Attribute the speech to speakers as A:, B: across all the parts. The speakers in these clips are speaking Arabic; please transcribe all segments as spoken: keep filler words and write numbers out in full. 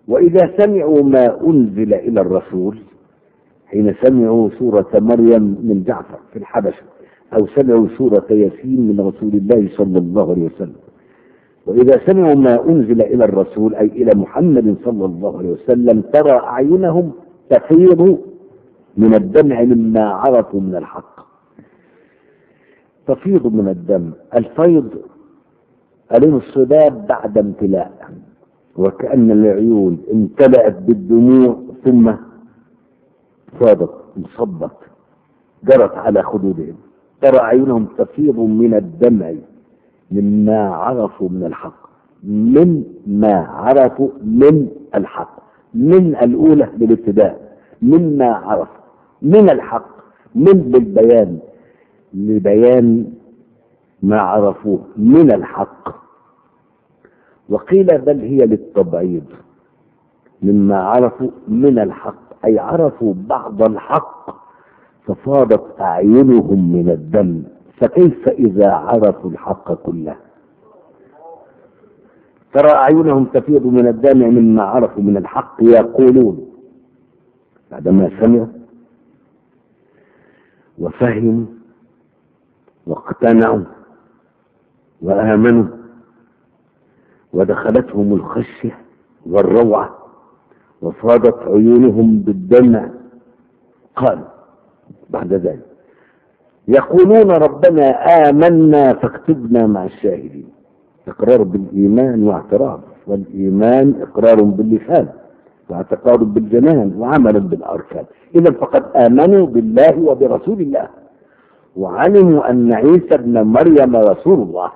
A: وإذا سمعوا ما أنزل إلى الرسول، حين سمعوا سورة مريم من جعفر في الحبشة، أو سمعوا سورة ياسين من رسول الله صلى الله عليه وسلم، وإذا سمعوا ما أنزل إلى الرسول أي إلى محمد صلى الله عليه وسلم، ترى أعينهم تفيض من الدمع مما عرفوا من الحق. تفيض من الدم، الفيض ألم الصداب بعد امتلاء، وكأن العيون امتلأت بالدموع ثم فاضت انصبت جرت على خدودهم. ترى أعينهم تفيض من الدمع مما عرفوا من الحق، من ما عرفوا من الحق، من الأولى للابتداء، مما عرفوا من الحق، من للبيان، لبيان ما عرفوه من الحق. وقيل بل هي للتبعيض، مما عرفوا من الحق أي عرفوا بعض الحق ففاضت أعينهم من الدم، فكيف إذا عرفوا الحق كله؟ ترى أعينهم تفيض من الدمع مما عرفوا من الحق، يقولون بعدما سمعوا وفهموا واقتنعوا وآمنوا ودخلتهم الخشية والروعة وفاضت عيونهم بالدمع، قالوا بعد ذلك يقولون ربنا آمنا فاكتبنا مع الشاهدين. إقرار بالإيمان واعتراف، والإيمان إقرار باللسان واعتقاد بالجنان وعمل بالأركان. إذا فقد آمنوا بالله وبرسول الله، وعلموا أن عيسى ابن مريم رسول الله.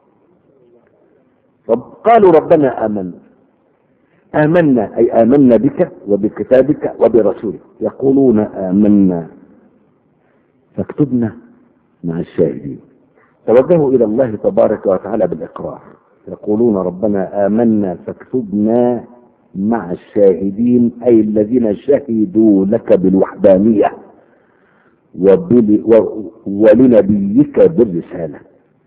A: قالوا ربنا آمنا، آمنا أي آمنا بك وبكتابك وبرسولك. يقولون آمنا فاكتبنا مع الشاهدين. توجهوا إلى الله تبارك وتعالى بالإقرار، يقولون ربنا آمنا فاكتبنا مع الشاهدين، أي الذين شهدوا لك بالوحدانية ولنبيك بالرسالة.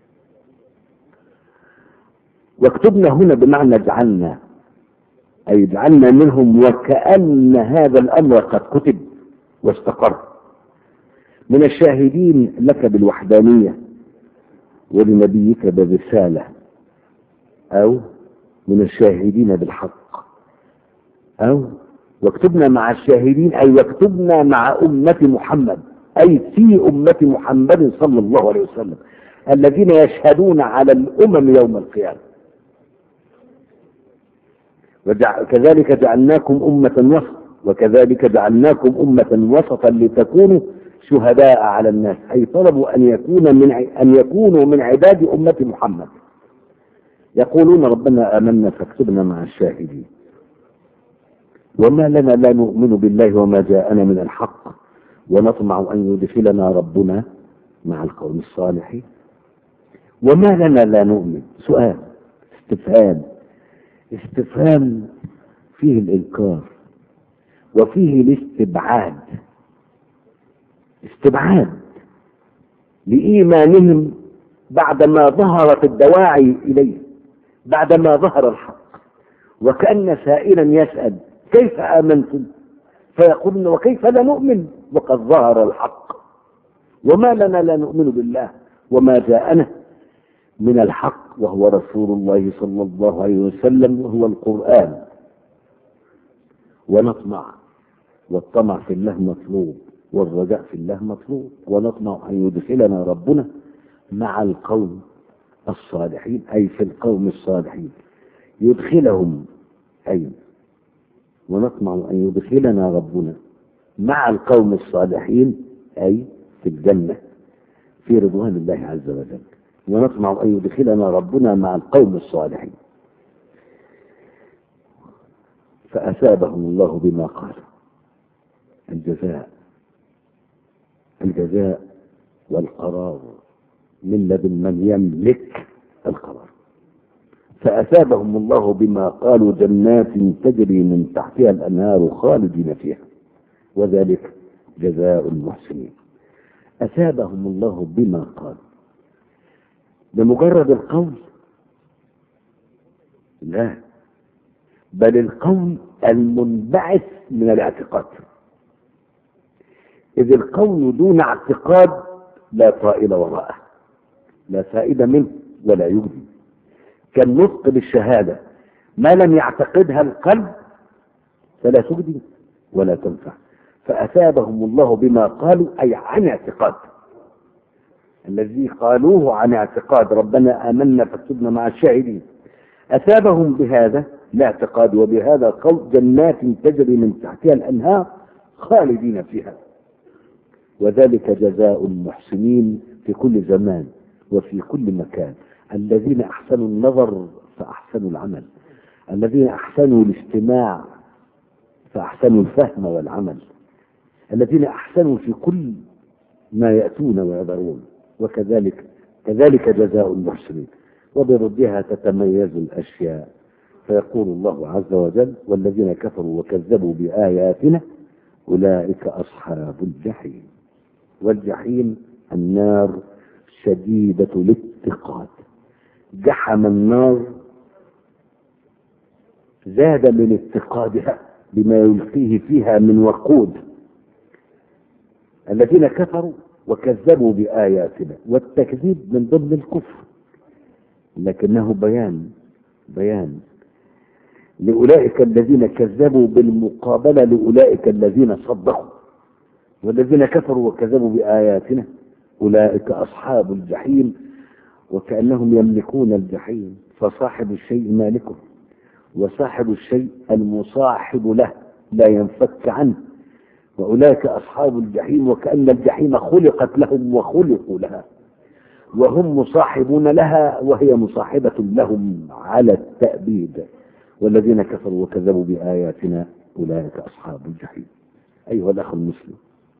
A: واكتبنا هنا بمعنى اجعلنا، أي اجعلنا منهم، وكأن هذا الأمر قد كتب واستقر. من الشاهدين لك بالوحدانية ولنبيك بالرسالة، أو من الشاهدين بالحق، أو واكتبنا مع الشاهدين أي واكتبنا مع أمة محمد، أي في أمة محمد صلى الله عليه وسلم الذين يشهدون على الأمم يوم القيامة. وكذلك جعلناكم أمة وسط، وكذلك جعلناكم أمة وسطا لتكونوا شهداء على الناس، أي طلبوا أن يكون من أن يكونوا من عباد أمة محمد. يقولون ربنا آمنا فاكتبنا مع الشاهدين. وما لنا لا نؤمن بالله وما جاءنا من الحق ونطمع أن يدخلنا ربنا مع القوم الصالحين. وما لنا لا نؤمن، سؤال استفهام، استفهام فيه الإنكار وفيه الاستبعاد، استبعاد لإيمانهم بعدما ظهرت الدواعي إليه، بعدما ظهر الحق. وكأن سائلا يسأل كيف آمنتم؟ فيقولون وكيف لا نؤمن وقد ظهر الحق. وما لنا لا نؤمن بالله وما جاءنا من الحق، وهو رسول الله صلى الله عليه وسلم وهو القرآن. ونطمع، والطمع في الله مطلوب والرجاء في الله مطلوب. ونطمع أن يدخلنا ربنا مع القوم الصالحين، أي في القوم الصالحين يدخلهم، أي ونطمع أن يدخلنا ربنا مع القوم الصالحين، أي في الجنة في رضوان الله عز وجل. ونطمع أن يدخلنا ربنا مع القوم الصالحين. فأثابهم الله بما قال. الجزاء، الجزاء والقرار من لدن من يملك القرار. فأثابهم الله بما قالوا جنات تجري من تحتها الأنهار خالدين فيها وذلك جزاء المحسنين. أثابهم الله بما قالوا، بمجرد القول؟ لا، بل القول المنبعث من الاعتقاد، إذ القول دون اعتقاد لا طائل وراءه، لا فائدة منه ولا يجدي، كالنطق بالشهادة ما لم يعتقدها القلب فلا تجدي ولا تنفع. فأثابهم الله بما قالوا أي عن اعتقاد، الذي قالوه عن اعتقاد ربنا آمنا فاكتبنا مع الشاهدين، أثابهم بهذا الاعتقاد وبهذا القول جنات تجري من تحتها الأنهار خالدين فيها، وذلك جزاء المحسنين في كل زمان وفي كل مكان، الذين أحسنوا النظر فأحسنوا العمل، الذين أحسنوا الاستماع فأحسنوا الفهم والعمل، الذين أحسنوا في كل ما يأتون ويذرون، وكذلك كذلك جزاء المحسنين. وبردها تتميز الأشياء، فيقول الله عز وجل والذين كفروا وكذبوا بآياتنا أولئك أصحاب الجحيم. والجحيم النار شديدة الاتقاد، جحم النار زاد من اتقادها بما يلقيه فيها من وقود. الذين كفروا وكذبوا بآياتنا، والتكذيب من ضمن الكفر، لكنه بيان بيان لأولئك الذين كذبوا بالمقابلة لأولئك الذين صدقوا. والذين كفروا وكذبوا بآياتنا أولئك أصحاب الجحيم، وكأنهم يملكون الجحيم، فصاحب الشيء مالكه، وصاحب الشيء المصاحب له لا ينفك عنه، وأولئك أصحاب الجحيم وكأن الجحيم خلقت لهم وخلقوا لها، وهم مصاحبون لها وهي مصاحبة لهم على التأبيد. والذين كفروا وكذبوا بآياتنا أولئك أصحاب الجحيم. أيها الأخ المسلم،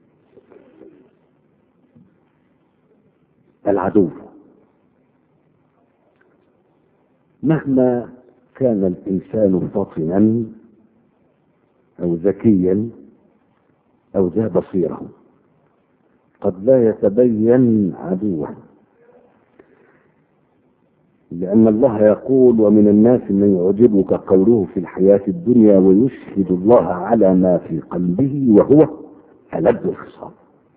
A: العدو مهما كان الإنسان فطنا أو ذكيا أو ذا بصيرة قد لا يتبين عدوه، لأن الله يقول ومن الناس من يعجبك قوله في الحياة الدنيا ويشهد الله على ما في قلبه وهو ألد الخصام.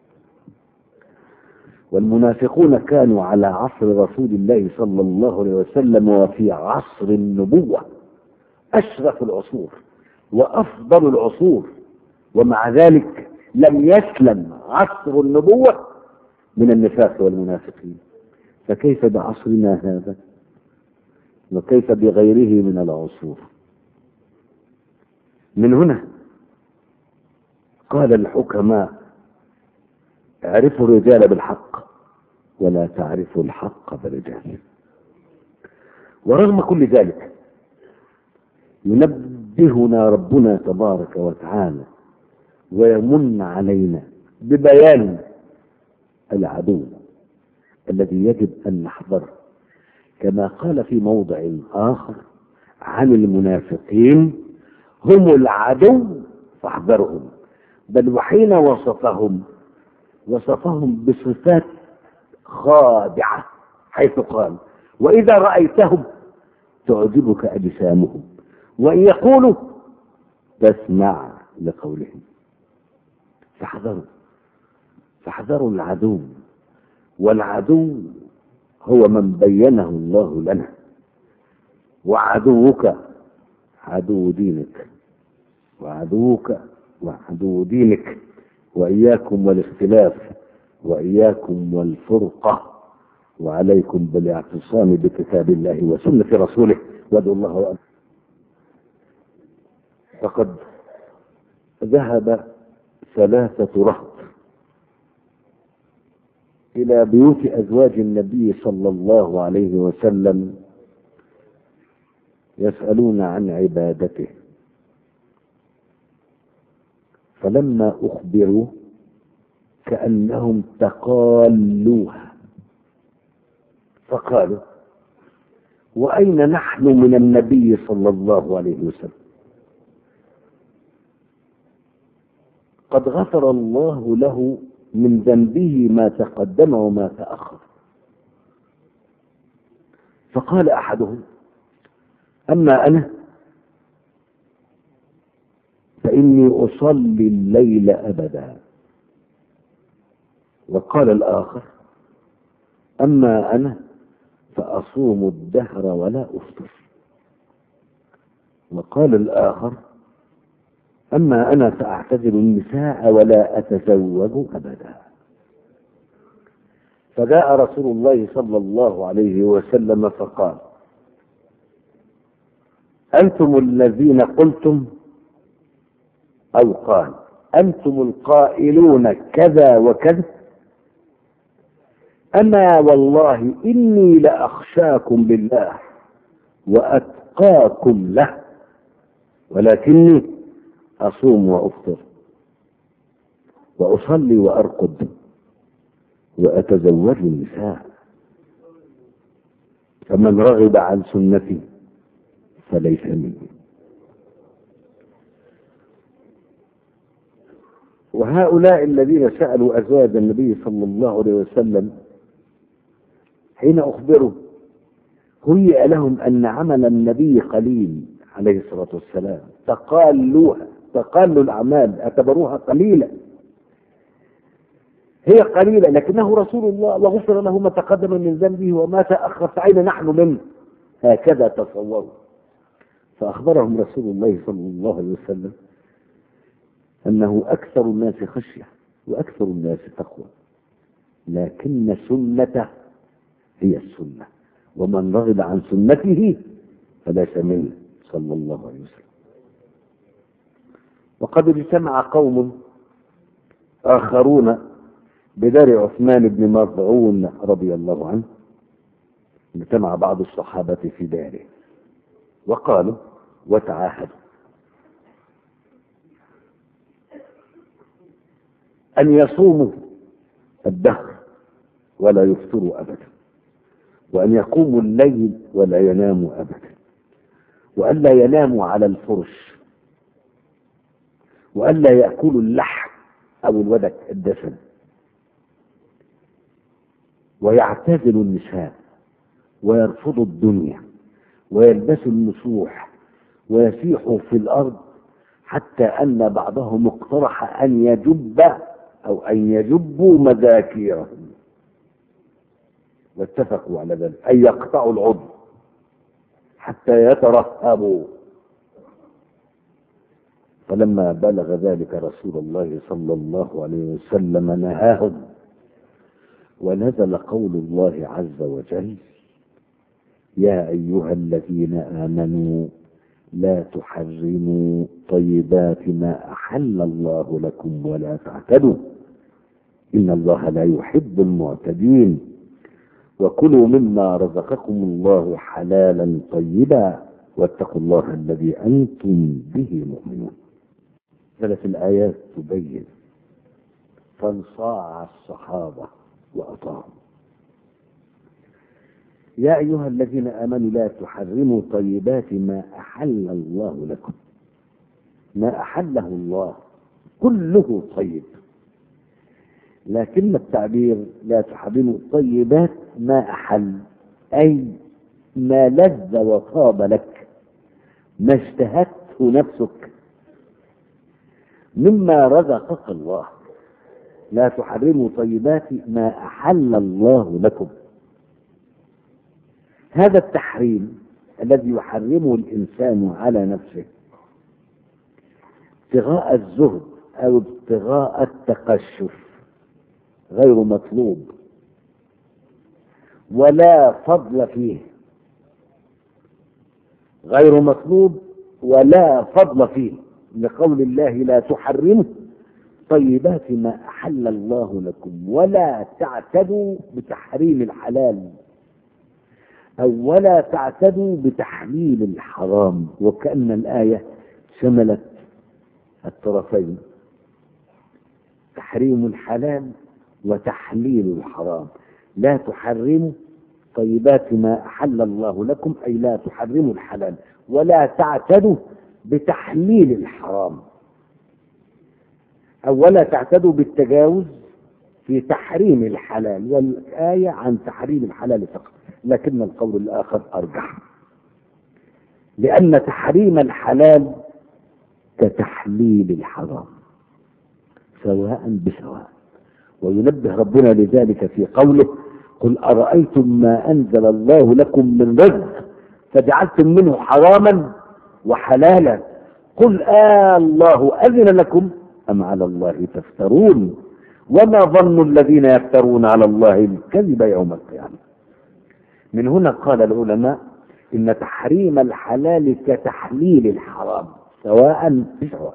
A: والمنافقون كانوا على عصر رسول الله صلى الله عليه وسلم وفي عصر النبوة أشرف العصور وأفضل العصور، ومع ذلك لم يسلم عصر النبوة من النفاق والمنافقين، فكيف بعصرنا هذا وكيف بغيره من العصور؟ من هنا قال الحكماء اعرفوا الرجال بالحق ولا تعرفوا الحق بالرجال. ورغم كل ذلك ينبهنا ربنا تبارك وتعالى ويمن علينا ببيان العدو الذي يجب أن نحذره، كما قال في موضع آخر عن المنافقين هم العدو فاحذرهم، بل وحين وصفهم وصفهم بصفات خادعة، حيث قال وإذا رأيتهم تعجبك أجسامهم وإن يقولوا تسمع لقولهم. فاحذروا فاحذروا العدو، والعدو هو من بينه الله لنا، وعدوك عدو دينك، وعدوك وعدو دينك، وإياكم والاختلاف وإياكم والفرقة، وعليكم بالاعتصام بكتاب الله وسنة رسوله، وادعوا الله أكبر. فقد ذهب ثلاثة رهط إلى بيوت أزواج النبي صلى الله عليه وسلم يسألون عن عبادته، فلما أخبروا كأنهم تقالوها، فقالوا وأين نحن من النبي صلى الله عليه وسلم؟ قد غفر الله له من ذنبه ما تقدم وما تأخر. فقال أحدهم أما أنا فإني أصلي الليل أبدا. وقال الآخر: أما أنا فأصوم الدهر ولا أفطر. وقال الآخر: أما أنا فأعتزل النساء ولا أتزوج أبدا. فجاء رسول الله صلى الله عليه وسلم فقال: أنتم الذين قلتم، أو قال: أنتم القائلون كذا وكذا، أما والله إني لأخشاكم بالله وأتقاكم له، ولكني أصوم وأفطر وأصلي وأرقد وأتزوج النساء، فمن رغب عن سنتي فليس مني. وهؤلاء الذين سألوا أزواج النبي صلى الله عليه وسلم حين أخبروا هيئ لهم أن عمل النبي قليل عليه الصلاة والسلام، تقالوها تقالوا الأعمال، اعتبروها قليلة، هي قليلة لكنه رسول الله وغفر له ما تقدم من ذنبه وما تأخر، فأين نحن منه؟ هكذا تصوروا. فأخبرهم رسول الله صلى الله عليه وسلم أنه أكثر الناس خشية وأكثر الناس تقوى، لكن سنته هي السنة، ومن رغب عن سنته فليس منه صلى الله عليه وسلم. وقد اجتمع قوم آخرون بدار عثمان بن مظعون رضي الله عنه، اجتمع بعض الصحابة في داره وقالوا وتعاهدوا أن يصوموا الدهر ولا يفطروا أبدا، وأن يقوموا الليل ولا يناموا أبدا، وأن لا يناموا على الفرش، وأن لا يأكلوا اللحم أو الودك الدسم، ويعتزلوا النساء ويرفضوا الدنيا ويلبسوا النسوح ويسيحوا في الأرض، حتى أن بعضهم اقترح أن يجب أو أن يجبوا مذاكيرهم، واتفقوا على ذلك، أن يقطعوا العضو حتى يترهبوا. فلما بلغ ذلك رسول الله صلى الله عليه وسلم نهاهم، ونزل قول الله عز وجل: يا أيها الذين آمنوا لا تحرموا طيبات ما أحل الله لكم ولا تعتدوا إن الله لا يحب المعتدين، وكلوا مما رزقكم الله حلالا طيبا واتقوا الله الذي أنتم به مؤمنون. ثلاث الآيات تبين فانصاع الصحابة وأطاعوا. يا أيها الذين آمنوا لا تحرموا طيبات ما أحل الله لكم. ما أحله الله كله طيب، لكن التعبير لا تحرموا طيبات ما أحل أي ما لذ وطاب لك، ما اشتهته نفسك مما رزقك الله. لا تحرموا طيبات ما أحل الله لكم. هذا التحريم الذي يحرمه الإنسان على نفسه ابتغاء الزهد أو ابتغاء التقشف غير مطلوب ولا فضل فيه، غير مطلوب ولا فضل فيه، لقول الله لا تحرموا طيبات ما أحل الله لكم ولا تعتدوا بتحريم الحلال، أو ولا تعتدوا بتحليل الحرام. وكأن الآية شملت الطرفين، تحريم الحلال وتحليل الحرام. لا تحرموا طيبات ما أحل الله لكم أي لا تحرموا الحلال، ولا تعتدوا بتحليل الحرام، أو ولا تعتدوا بالتجاوز في تحريم الحلال. والآية عن تحريم الحلال فقط، لكن القول الآخر أرجح، لأن تحريم الحلال كتحليل الحرام سواء بسواء. وينبه ربنا لذلك في قوله قل أرأيتم ما أنزل الله لكم من رزق فجعلتم منه حراما وحلالا قل آه الله أذن لكم أم على الله تفترون وما ظن الذين يفترون على الله الكذب يوم القيامة. من هنا قال العلماء إن تحريم الحلال كتحليل الحرام سواء بسواء.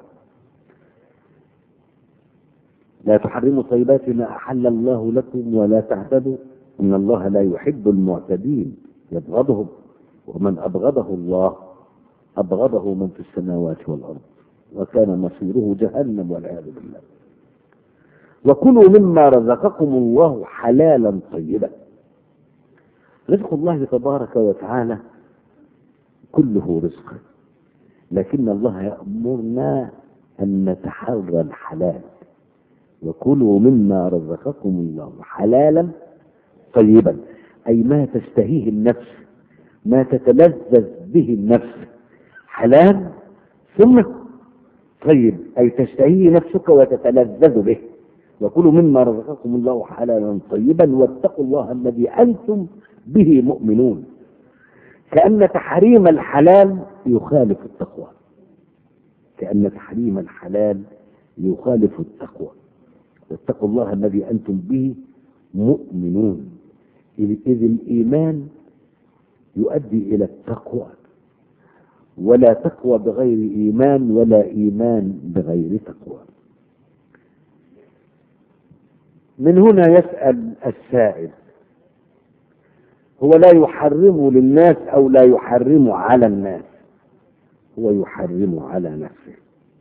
A: لا تحرموا طيبات ما أحل الله لكم ولا تعتدوا إن الله لا يحب المعتدين يبغضهم ومن أبغضه الله أبغضه من في السماوات والأرض وكان مصيره جهنم والعياذ بالله. وكلوا مما رزقكم الله حلالا طيبا. رزق الله تبارك وتعالى كله رزق، لكن الله يأمرنا أن نتحرى الحلال. وكلوا مما رزقكم الله حلالا طيبا، أي ما تشتهيه النفس، ما تتلذذ به النفس حلال ثم طيب، أي تشتهيه نفسك وتتلذذ به. وكلوا مما رزقكم الله حلالا طيبا واتقوا الله الذي أنتم به مؤمنون. كأن تحريم الحلال يخالف التقوى، كأن تحريم الحلال يخالف التقوى. واتقوا الله الذي أنتم به مؤمنون، إذ الإيمان يؤدي إلى التقوى، ولا تقوى بغير إيمان ولا إيمان بغير تقوى. من هنا يسأل السائل هو لا يحرم للناس أو لا يحرم على الناس؟ هو يحرم على نفسه.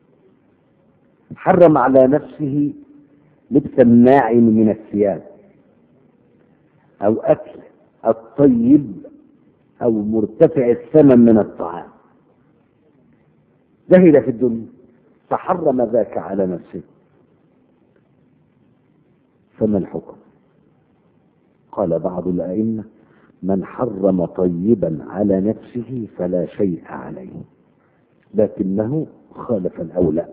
A: حرم على نفسه لبس الناعم من الثياب أو أكل الطيب أو مرتفع الثمن من الطعام، زهد في الدنيا فحرم ذاك على نفسه. فما الحكم؟ قال بعض الأئمة من حرم طيبا على نفسه فلا شيء عليه، لكنه خالف الأولى.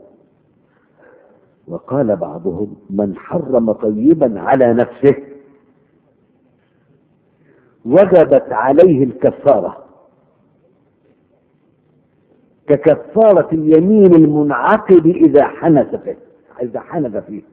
A: وقال بعضهم من حرم طيبا على نفسه وجبت عليه الكفارة ككفارة اليمين المنعقد إذا حنث فيه إذا حنث فيه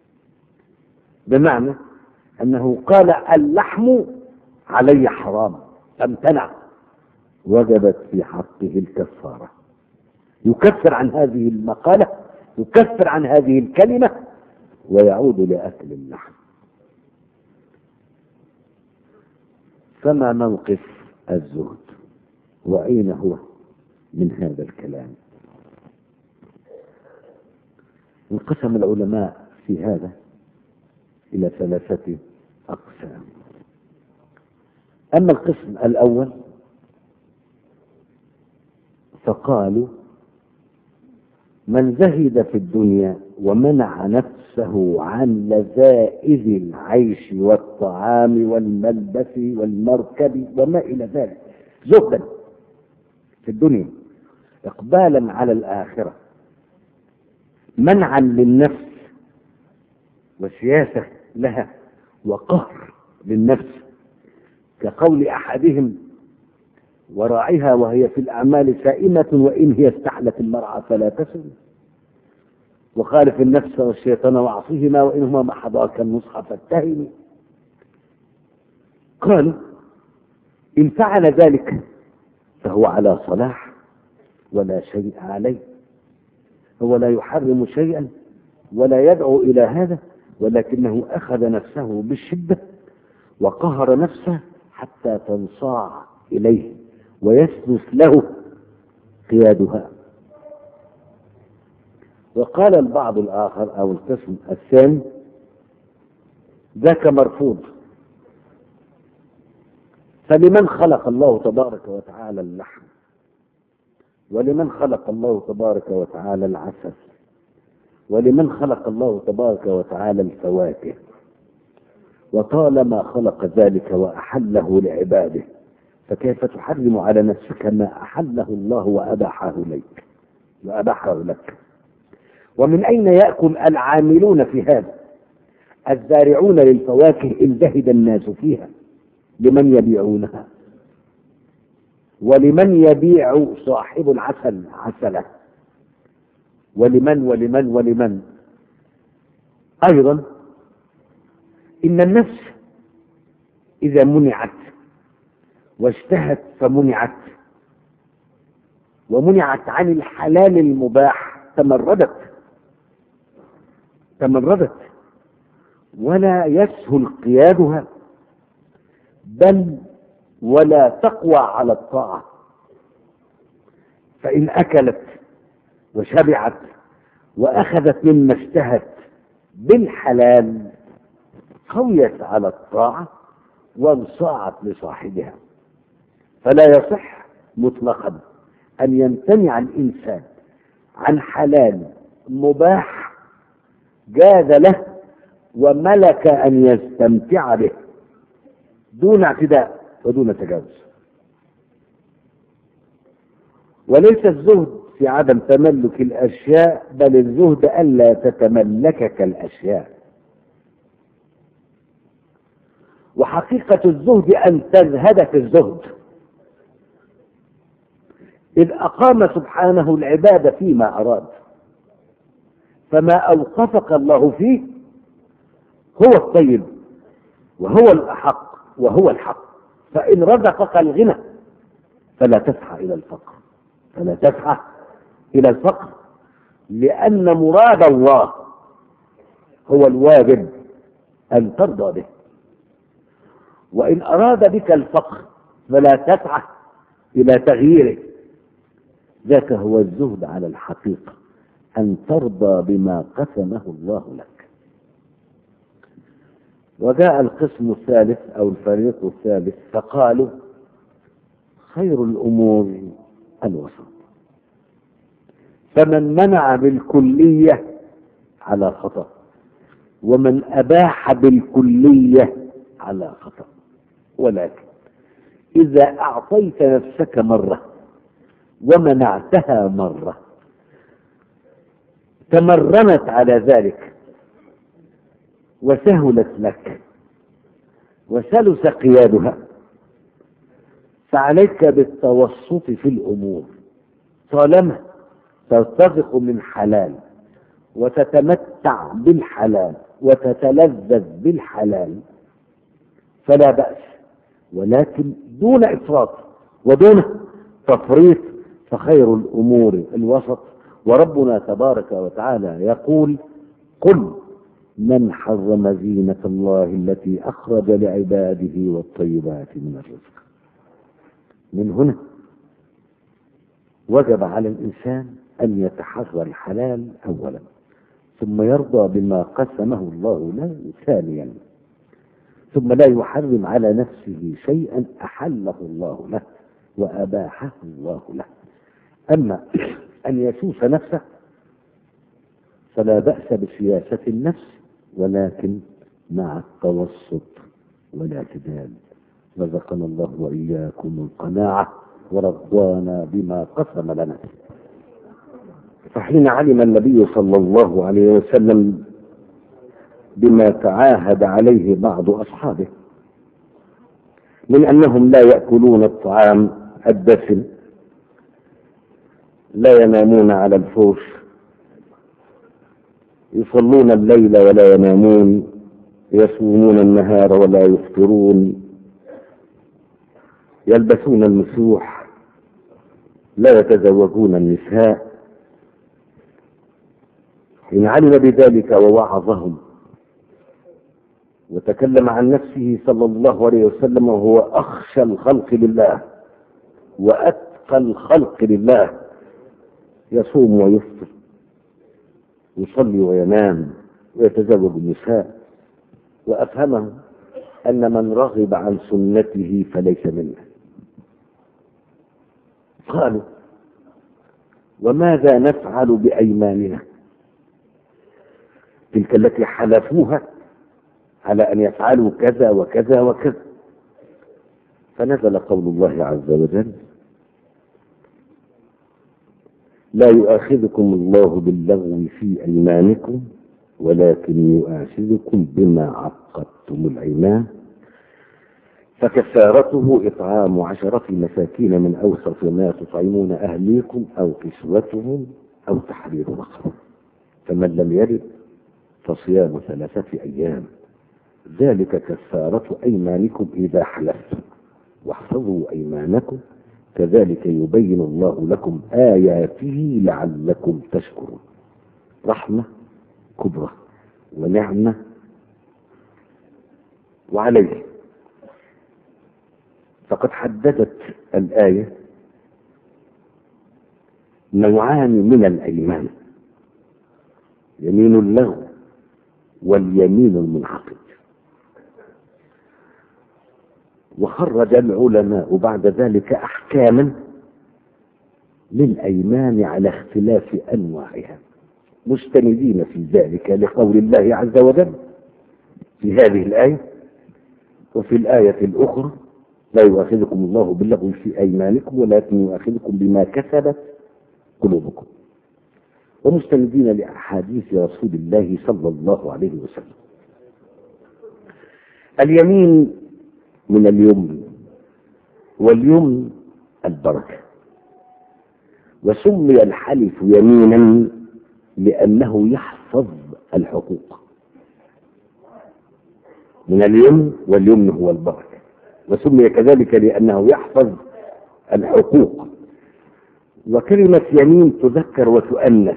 A: بمعنى أنه قال اللحم علي حرام فامتنع، وجبت في حقه الكفارة، يكفر عن هذه المقالة، يكفر عن هذه الكلمة ويعود لأكل اللحم. فما موقف الزهد وأين هو من هذا الكلام؟ انقسم العلماء في هذا إلى ثلاثة أقسام. أما القسم الأول فقالوا من زهد في الدنيا ومنع نفسه عن لذائذ العيش والطعام والملبس والمركب وما إلى ذلك، زهدا في الدنيا إقبالا على الآخرة، منعا للنفس وسياسة لها وقهر للنفس، كقول أحدهم وراعها وهي في الأعمال سائمة وإن هي استحلت المرعى فلا تسل، وخالف النفس والشيطان وعصيهما وإنهما ما حضاك النصح فاتهم. قالوا إن فعل ذلك فهو على صلاح ولا شيء عليه، هو لا يحرم شيئا ولا يدعو إلى هذا، ولكنه أخذ نفسه بالشدة وقهر نفسه حتى تنصاع إليه ويسلس له قيادها. وقال البعض الآخر أو القسم الثاني ذاك مرفوض. فلمن خلق الله تبارك وتعالى اللحم، ولمن خلق الله تبارك وتعالى العسل، ولمن خلق الله تبارك وتعالى الفواكه، وطالما خلق ذلك وأحله لعباده فكيف تحرم على نفسك ما أحله الله وأباحه لك؟ وأباحه لك. ومن أين يأكل العاملون في هذا؟ الزارعون للفواكه إن زهد الناس فيها، لمن يبيعونها؟ ولمن يبيع صاحب العسل عسله؟ ولمن ولمن ولمن أيضا إن النفس إذا منعت واشتهت فمنعت ومنعت عن الحلال المباح تمردت تمردت ولا يسهل قيادها، بل ولا تقوى على الطاعة. فإن أكلت وشبعت وأخذت مما اشتهت بالحلال قويت على الطاعة وانصاعت لصاحبها. فلا يصح مطلقا أن يمتنع الإنسان عن حلال مباح جاز له وملك أن يستمتع به دون اعتداء ودون تجاوز. وليس الزهد في عدم تملك الأشياء، بل الزهد ألا تتملكك الأشياء. وحقيقة الزهد أن تزهد في الزهد، إذ أقام سبحانه العباد فيما أراد، فما أوقفك الله فيه هو الطيب وهو الأحق وهو الحق. فإن رزقك الغنى فلا تسعى إلى الفقر، فلا تسعى إلى الفقر، لأن مراد الله هو الواجب أن ترضى به. وإن أراد بك الفقر فلا تسعى إلى تغييره. ذاك هو الزهد على الحقيقة، أن ترضى بما قسمه الله لك. وجاء القسم الثالث أو الفريق الثالث فقالوا خير الأمور الوسط. فمن منع بالكلية على خطأ، ومن أباح بالكلية على خطأ. ولكن إذا أعطيت نفسك مرة ومنعتها مرة تمرنت على ذلك وسهلت لك وسلس قيادها، فعليك بالتوسط في الأمور طالما ترتزق من حلال وتتمتع بالحلال وتتلذذ بالحلال فلا بأس، ولكن دون إفراط ودون تفريط. فخير الأمور الوسط. وربنا تبارك وتعالى يقول قل من حرم زينة الله التي أخرج لعباده والطيبات من الرزق. من هنا وجب على الإنسان أن يتحرى الحلال أولا، ثم يرضى بما قسمه الله له ثانيا، ثم لا يحرم على نفسه شيئا أحله الله له وأباحه الله له. أما أن يسوس نفسه فلا بأس بسياسة النفس، ولكن مع التوسط والاعتدال. رزقنا الله وإياكم القناعة ورضانا بما قسم لنا. فحين علم النبي صلى الله عليه وسلم بما تعاهد عليه بعض أصحابه من أنهم لا يأكلون الطعام الدسم، لا ينامون على الفوش، يصلون الليل ولا ينامون، يصومون النهار ولا يفطرون، يلبسون المسوح، لا يتزوجون النساء. حين علم بذلك ووعظهم وتكلم عن نفسه صلى الله عليه وسلم وهو أخشى الخلق لله وأتقى الخلق لله، يصوم ويفطر، يصلي وينام ويتزوج النساء، وأفهمه أن من رغب عن سنته فليس منه. قالوا وماذا نفعل بأيماننا تلك التي حلفوها على أن يفعلوا كذا وكذا وكذا؟ فنزل قول الله عز وجل لا يؤاخذكم الله باللغو في أيمانكم ولكن يؤاخذكم بما عقدتم الأيمان فكفارته إطعام عشرة مساكين من أوسط ما تطعمون أهليكم أو كسوتهم أو تحرير رقبة فمن لم يجد فصيام ثلاثة أيام ذلك كفارة أيمانكم إذا حلفتم واحفظوا أيمانكم كذلك يبين الله لكم آياته لعلكم تشكرون. رحمة كبرى ونعمة وعليه. فقد حددت الآية نوعان من الأيمان يمين اللغو واليمين المنعقد. وخرج العلماء بعد ذلك أحكاما للأيمان على اختلاف أنواعها مستندين في ذلك لقول الله عز وجل في هذه الآية وفي الآية الأخرى لا يؤاخذكم الله باللغو في أيمانكم ولكن يؤاخذكم بما كسبت قلوبكم ومستندين لأحاديث رسول الله صلى الله عليه وسلم. اليمين من اليمن واليمن البركة وسمي الحلف يمينا لأنه يحفظ الحقوق من اليمن واليمن هو البركة وسمي كذلك لأنه يحفظ الحقوق. وكلمة يمين تذكر وتؤنث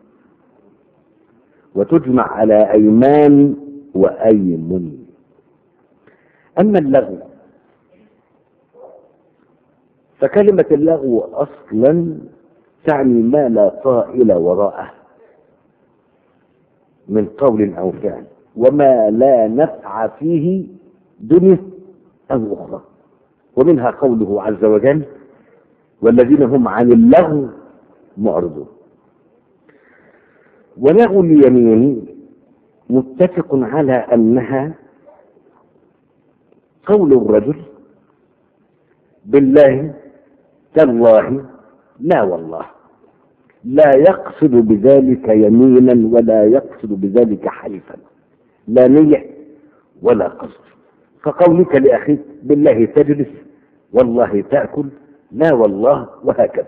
A: وتجمع على أيمان وأيمن. أما اللغو فكلمة اللغو أصلا تعني ما لا طائل وراءه من قول أو فعل وما لا نفع فيه دنيا أو أخرى ومنها قوله عز وجل والذين هم عن اللغو معرضون. ولغو اليمين متفق على أنها قول الرجل بالله تالله لا والله لا يقصد بذلك يمينا ولا يقصد بذلك حلفا لا نية ولا قصد. فقولك لأخيك بالله تجلس والله تأكل لا والله وهكذا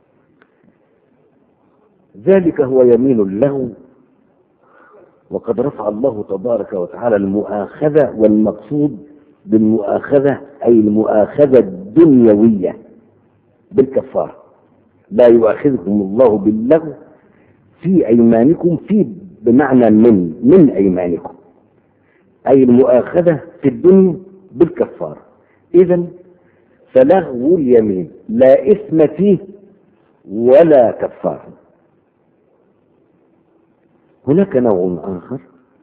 A: ذلك هو يمين اللغو. وقد رفع الله تبارك وتعالى المؤاخذة والمقصود بالمؤاخذة أي المؤاخذة الدنيوية بالكفارة. لا يؤاخذكم الله باللغو في أيمانكم في بمعنى من من أيمانكم أي المؤاخذة في الدنيا بالكفارة. إذن فلغو اليمين لا إثم فيه ولا كفارة. هناك نوع آخر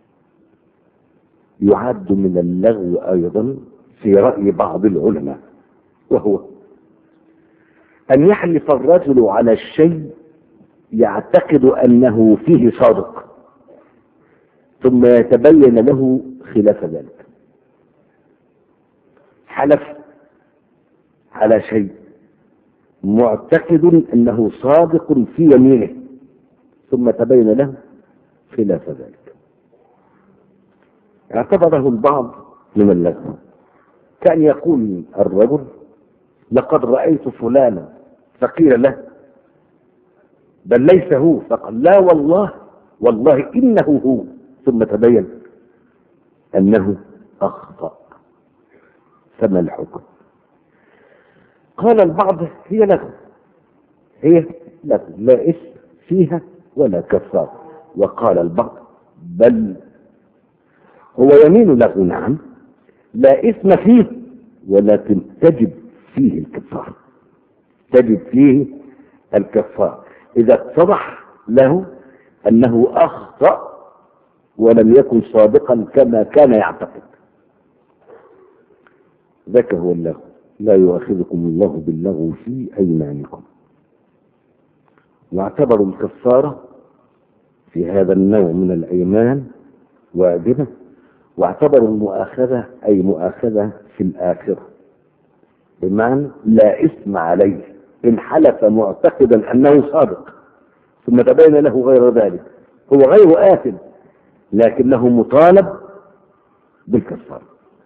A: يعد من اللغو أيضا في رأي بعض العلماء وهو أن يحلف الرجل على الشيء يعتقد أنه فيه صادق ثم يتبين له خلاف ذلك. حلف على شيء معتقد أنه صادق في يمينه ثم تبين له خلاف ذلك. اعتبره البعض من اللغو كأن يقول الرجل لقد رأيت فلانا فقيل له بل ليس هو فقال لا والله والله إنه هو ثم تبين أنه أخطأ. فما الحكم؟ قال البعض هي لغو هي لغو لا إثم فيها ولا كفار. وقال البعض بل هو يمين لغو نعم لا إثم فيه ولكن تجب فيه الكفار تجب فيه الكفار إذا اتضح له أنه أخطأ ولم يكن صادقا كما كان يعتقد. ذاك هو اللغو. لا يؤاخذكم الله باللغو في أيمانكم. واعتبروا الكفارة في هذا النوع من الأيمان واجبة واعتبروا المؤاخذة أي مؤاخذة في الآخرة بمعنى لا إثم عليه إن حلف معتقدا أنه صادق ثم تبين له غير ذلك هو غير آثم لكنه مطالب بالكفارة.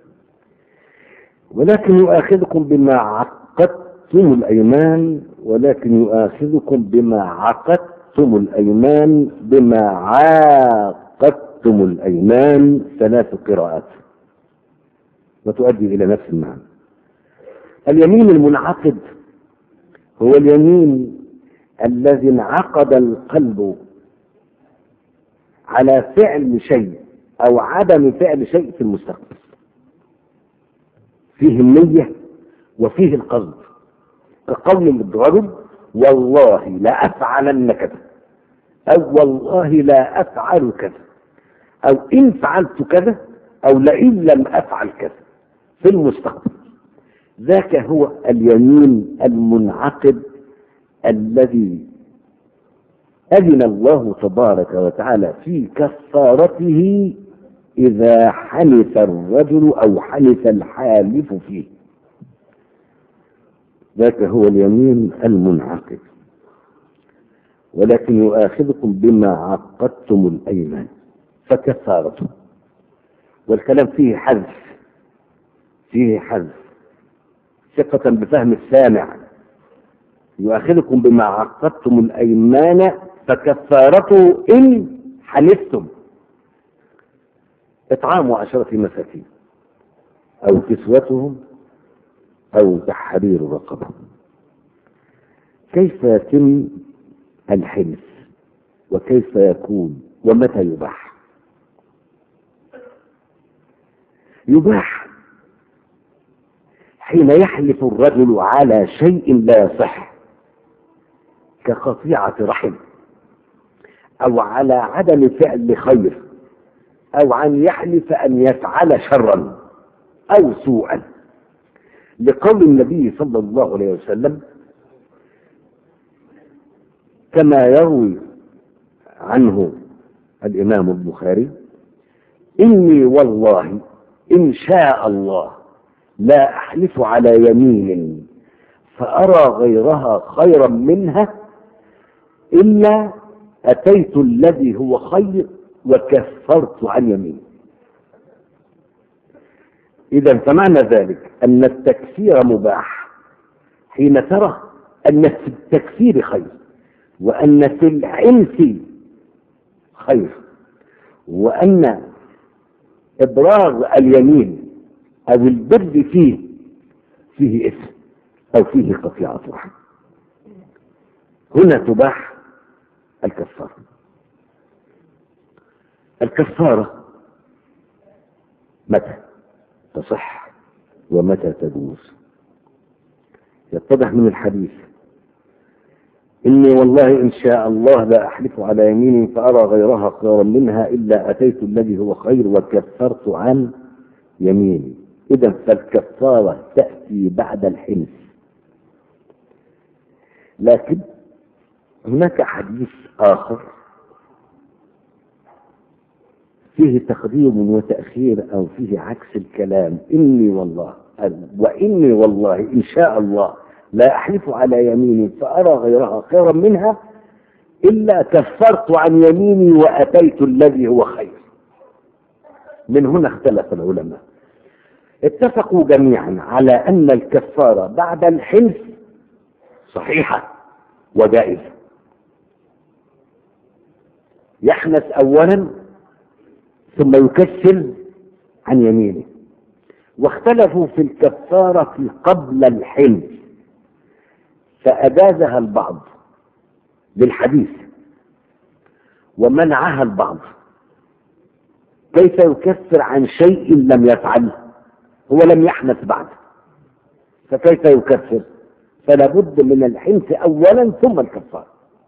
A: ولكن يؤاخذكم بما عقدتم الأيمان ولكن يؤاخذكم بما عقدتم الأيمان بما عاقدتم الأيمان ثلاث قراءات وتؤدي إلى نفس المعنى. اليمين المنعقد هو اليمين الذي انعقد القلب على فعل شيء أو عدم فعل شيء في المستقبل، فيه النية وفيه القصد، كقول الرجل والله لا أفعلن كذا، أو والله لا أفعل كذا، أو إن فعلت كذا، أو لئن لم أفعل كذا في المستقبل. ذاك هو اليمين المنعقد الذي أذن الله تبارك وتعالى في كفارته إذا حنث الرجل أو حنث الحالف فيه. ذاك هو اليمين المنعقد. ولكن يؤاخذكم بما عقدتم الأيمان فكفارته، والكلام فيه حذف، فيه حذف ثقة بفهم السامع. يؤاخذكم بما عقدتم الأيمان فكفارته إن حلفتم إطعام عشرة مساكين أو كسوتهم أو تحرير رقبة. كيف يتم الحلف وكيف يكون ومتى يباح؟ يباح حين يحلف الرجل على شيء لا يصح كقطيعة رحم، أو على عدم فعل خير، أو أن يحلف أن يفعل شرا أو سوءا، لقول النبي صلى الله عليه وسلم كما يروي عنه الإمام البخاري: إني والله إن شاء الله لا أحلف على يمين فأرى غيرها خيرا منها إلا أتيت الذي هو خير وكفرت عن يمين. إذا فمعنى ذلك أن التكفير مباح حين ترى أن في التكفير خير، وأن في الحنث خير، وأن إبراز اليمين أو البر فيه فيه إثم أو فيه قطيعة رحم. هنا تباح الكفارة. الكفارة متى تصح ومتى تجوز؟ يتضح من الحديث: إني والله إن شاء الله لا أحلف على يمين فأرى غيرها خيرا منها إلا أتيت الذي هو خير وكفرت عن يميني. إذا فالكفارة تأتي بعد الحنث. لكن هناك حديث آخر فيه تقديم وتأخير أو فيه عكس الكلام: إني والله وإني والله إن شاء الله لا أحلف على يميني فأرى غيرها خيرا منها إلا كفرت عن يميني وأتيت الذي هو خير. من هنا اختلف العلماء، اتفقوا جميعا على أن الكفارة بعد الحنث صحيحة وجائزة. يحنث أولا ثم يكفر عن يمينه. واختلفوا في الكفارة قبل الحنث فأجازها البعض بالحديث ومنعها البعض. كيف يكفر عن شيء لم يفعله؟ هو لم يحنث بعد، فكيف يكفر؟ فلا بد من الحنث أولا ثم الكفارة.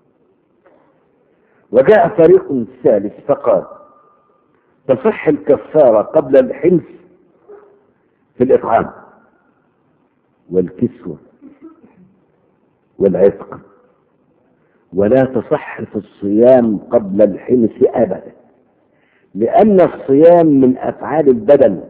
A: وجاء فريق ثالث فقال تصح الكفارة قبل الحنث في الإطعام والكسوة والعتق، ولا تصح في الصيام قبل الحنث أبدا، لأن الصيام من أفعال البدن،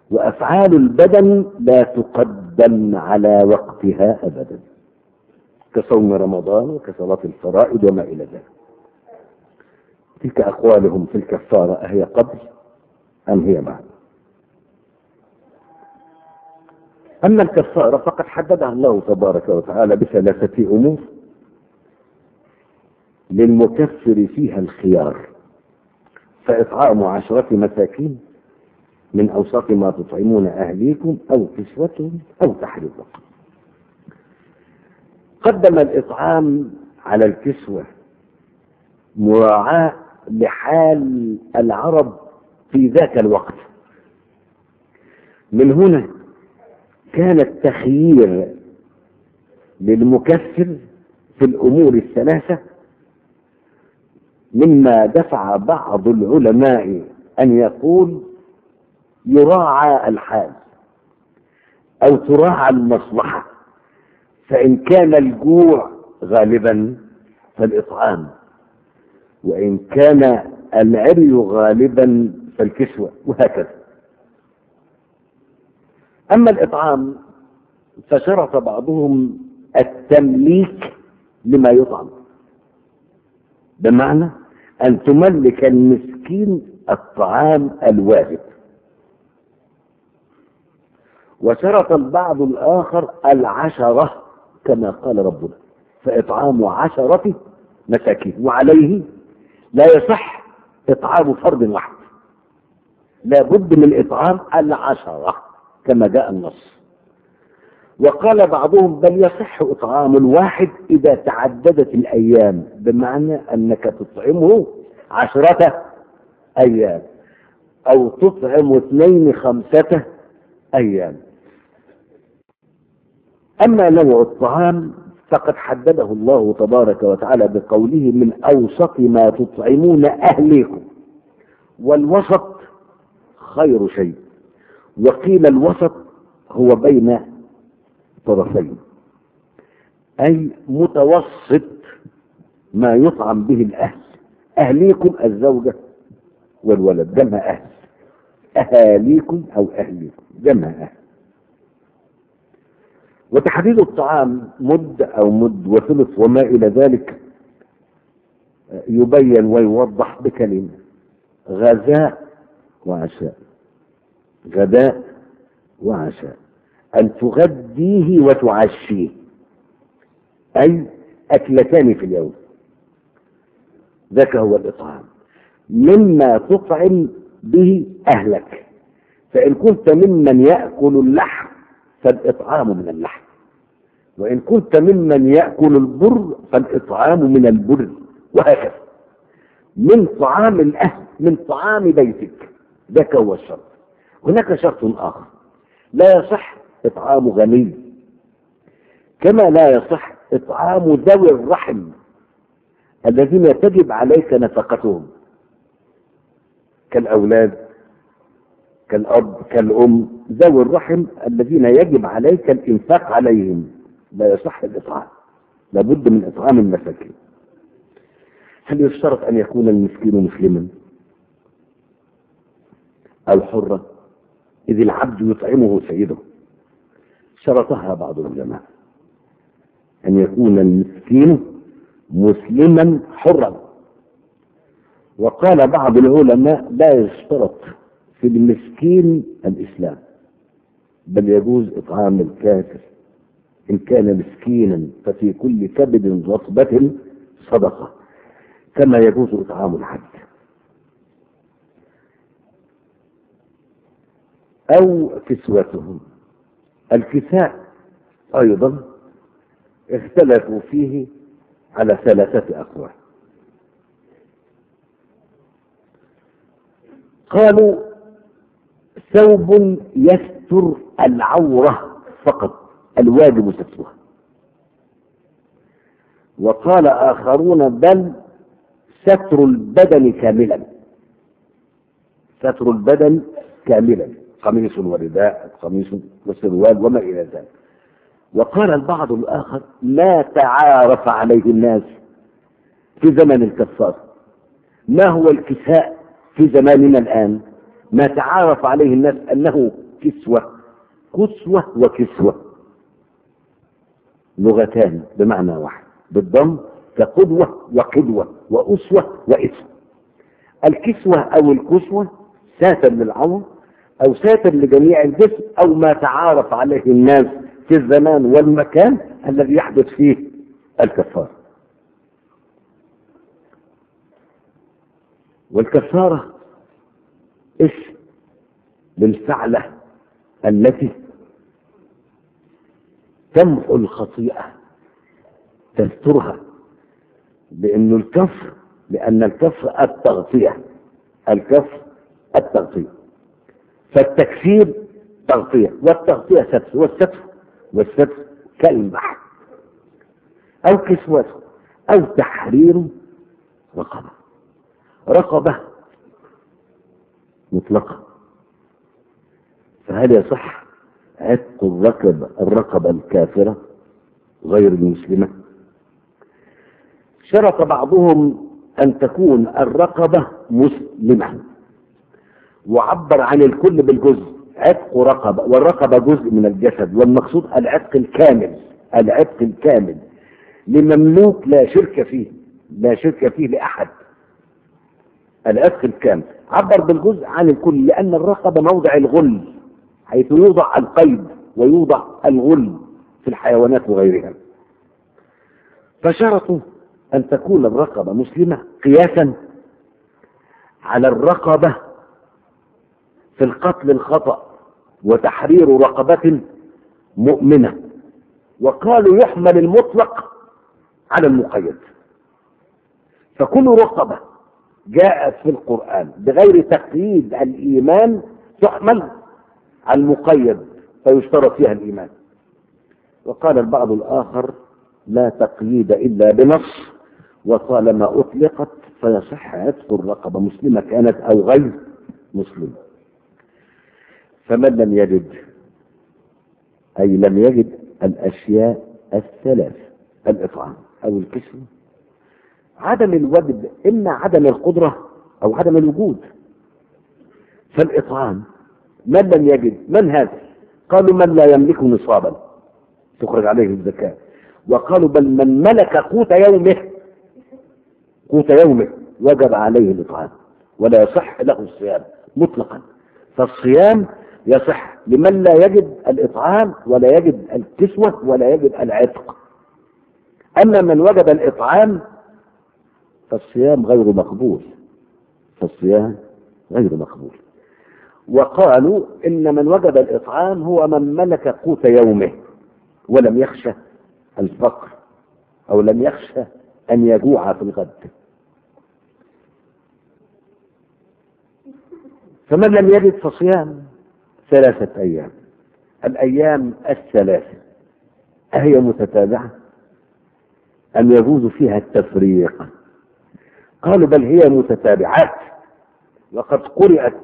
A: وأفعال البدن لا تقدم على وقتها أبدا. كصوم رمضان وكصلاة الفرائض وما إلى ذلك. تلك أقوالهم في الكفارة أهي قبل أم هي بعد؟ أما الكفارة فقد حددها الله تبارك وتعالى بثلاثة أمور للمكفر فيها الخيار، فإطعام عشرة مساكين من أوسط ما تطعمون أهليكم أو كسوتهم أو تحرير رقبة. قدم الإطعام على الكسوة مراعاة لحال العرب في ذاك الوقت. من هنا كان التخيير للمكفر في الأمور الثلاثة مما دفع بعض العلماء أن يقول يراعى الحال أو تراعى المصلحة، فإن كان الجوع غالبا فالإطعام، وإن كان العري غالبا فالكسوة، وهكذا. أما الإطعام فشرط بعضهم التمليك لما يطعم، بمعنى أن تملك المسكين الطعام الواجب. وشرط البعض الآخر العشرة كما قال ربنا فإطعام عشرة مساكين، وعليه لا يصح إطعام فرد واحد، لا بد من إطعام العشرة كما جاء النص. وقال بعضهم بل يصح إطعام الواحد إذا تعددت الأيام، بمعنى أنك تطعمه عشرة أيام أو تطعم اثنين خمسة أيام. أما نوع الطعام فقد حدده الله تبارك وتعالى بقوله من أوسط ما تطعمون أهليكم، والوسط خير شيء، وقيل الوسط هو بين طرفين، أي متوسط ما يطعم به الأهل. أهليكم الزوجة والولد جمع أهل، أهاليكم أو أهليكم جمع أهل. وتحديد الطعام مد أو مد وثلث وما إلى ذلك يبين ويوضح بكلمة غذاء وعشاء. غداء وعشاء، أن تغديه وتعشيه، أي أكلتان في اليوم، ذاك هو الإطعام. مما تطعم به أهلك، فإن كنت ممن يأكل اللحم فالإطعام من اللحم، وإن كنت ممن يأكل البر فالإطعام من البر، وهكذا. من طعام الأهل، من طعام بيتك، ذاك هو الشرط. هناك شرط آخر، لا يصح إطعام غني، كما لا يصح إطعام ذوي الرحم الذين تجب عليك نفقتهم كالأولاد كالأب كالأم، ذوي الرحم الذين يجب عليك الإنفاق عليهم لا يصح الإطعام، لابد من إطعام المساكين. هل يشترط أن يكون المسكين مسلما أو حرا؟ إذ العبد يطعمه سيده. شرطها بعض العلماء أن يكون المسكين مسلما حرا. وقال بعض العلماء لا يشترط في المسكين الإسلام، بل يجوز إطعام الكافر إن كان مسكينا، ففي كل كبد رطبة صدقة، كما يجوز إطعام العبد. أو كسوتهم. الكساء أيضا اختلفوا فيه على ثلاثة أقوال. قالوا ثوب يستر العورة فقط، الواجب سترها. وقال آخرون بل ستر البدن كاملا، ستر البدن كاملا، قميص ورداء، قميص وسروال وما إلى ذلك. وقال البعض الآخر ما تعارف عليه الناس في زمن الكفار. ما هو الكساء في زماننا الآن؟ ما تعارف عليه الناس أنه كسوة، كسوة وكسوة. لغتان بمعنى واحد بالضم، كقدوة وقدوة وأسوة وإسوة. الكسوة أو الكسوة ساتر للعور أو ساتر لجميع الجسم، أو ما تعارف عليه الناس في الزمان والمكان الذي يحدث فيه الكفارة. والكفارة اسم للفعلة التي تمحو الخطيئة تسترها، لأن الكفر لأن الكفر التغطية الكفر التغطية فالتكفير تغطية، والتغطية ستر، والستر والستر كالبحر. أو كسوته أو تحرير رقبة، رقبة مطلقة، فهل يصح عتق الرقبة الرقبة الكافرة غير المسلمة؟ شرط بعضهم أن تكون الرقبة مسلمة، وعبر عن الكل بالجزء، عتق رقبة، والرقبة جزء من الجسد، والمقصود العتق الكامل، العتق الكامل لمملوك لا شرك فيه، لا شرك فيه لأحد، العتق الكامل. عبر بالجزء عن الكل لأن الرقبة موضع الغل، حيث يوضع القيد ويوضع الغل في الحيوانات وغيرها. فشرطوا أن تكون الرقبة مسلمة قياسا على الرقبة في القتل الخطأ وتحرير رقبة مؤمنة، وقالوا يحمل المطلق على المقيد، فكل رقبة جاءت في القرآن بغير تقييد الإيمان تحمل على المقيد فيشترط فيها الإيمان. وقال البعض الآخر لا تقييد إلا بنص، وطالما أطلقت فيصح عتق الرقبة مسلمة كانت أو غير مسلمة. فمن لم يجد، أي لم يجد الأشياء الثلاث، الإطعام أو الكسوة، عدم الوجد إما عدم القدرة أو عدم الوجود، فالإطعام من لم يجد، من هذا؟ قالوا من لا يملك نصابا تخرج عليه الزكاة، وقالوا بل من ملك قوت يومه، قوت يومه وجب عليه الإطعام ولا يصح له الصيام مطلقا. فالصيام يصح لمن لا يجد الإطعام ولا يجد الكسوة ولا يجد العتق. أما من وجد الإطعام فالصيام غير مقبول، فالصيام غير مقبول. وقالوا إن من وجد الإطعام هو من ملك قوت يومه ولم يخشى الفقر أو لم يخشى أن يجوع في الغد. فمن لم يجد فصيام ثلاثة أيام. الأيام الثلاثة أهي متتابعة أم يجوز فيها التفريق؟ قالوا بل هي متتابعات، وقد قرأت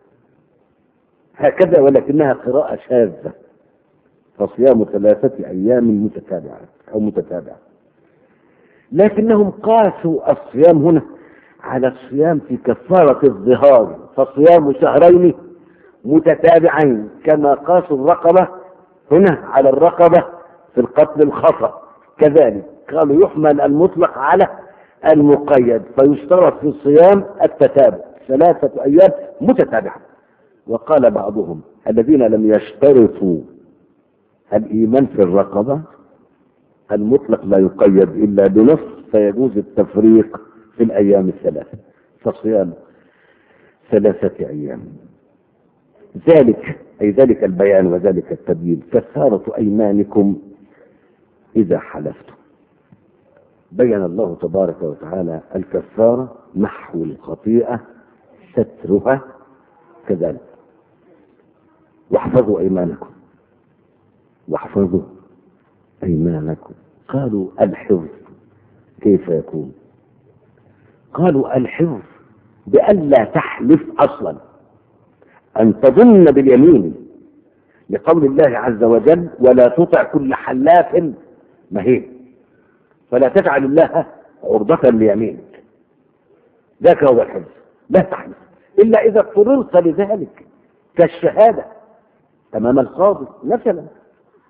A: هكذا ولكنها قراءة شاذة، فصيام ثلاثة أيام متتابعة أو متتابعة. لكنهم قاسوا الصيام هنا على الصيام في كفارة الظهار، فصيام شهرين متتابعين، كما قاسوا الرقبة هنا على الرقبة في القتل الخطأ. كذلك قالوا يحمل المطلق على المقيد، فيشترط في الصيام التتابع ثلاثة أيام متتابعة. وقال بعضهم الذين لم يشترطوا الإيمان في الرقبة المطلق لا يقيد إلا بنص، فيجوز التفريق في الأيام الثلاثة، فصيام ثلاثة أيام. ذلك أي ذلك البيان وذلك التبيين كفارة أيمانكم إذا حلفتم. بين الله تبارك وتعالى الكفارة محو الخطيئة سترها كذلك. واحفظوا أيمانكم، واحفظوا أيمانكم. قالوا الحفظ كيف يكون؟ قالوا الحفظ بأن لا تحلف أصلا، أن تظن باليمين، لقول الله عز وجل ولا تطع كل حلاف مهين، فلا تجعل الله عرضة ليمينك. ذاك هو الحفظ، لا تحلف إلا إذا اضطررت لذلك، كالشهادة أمام القاضي مثلا،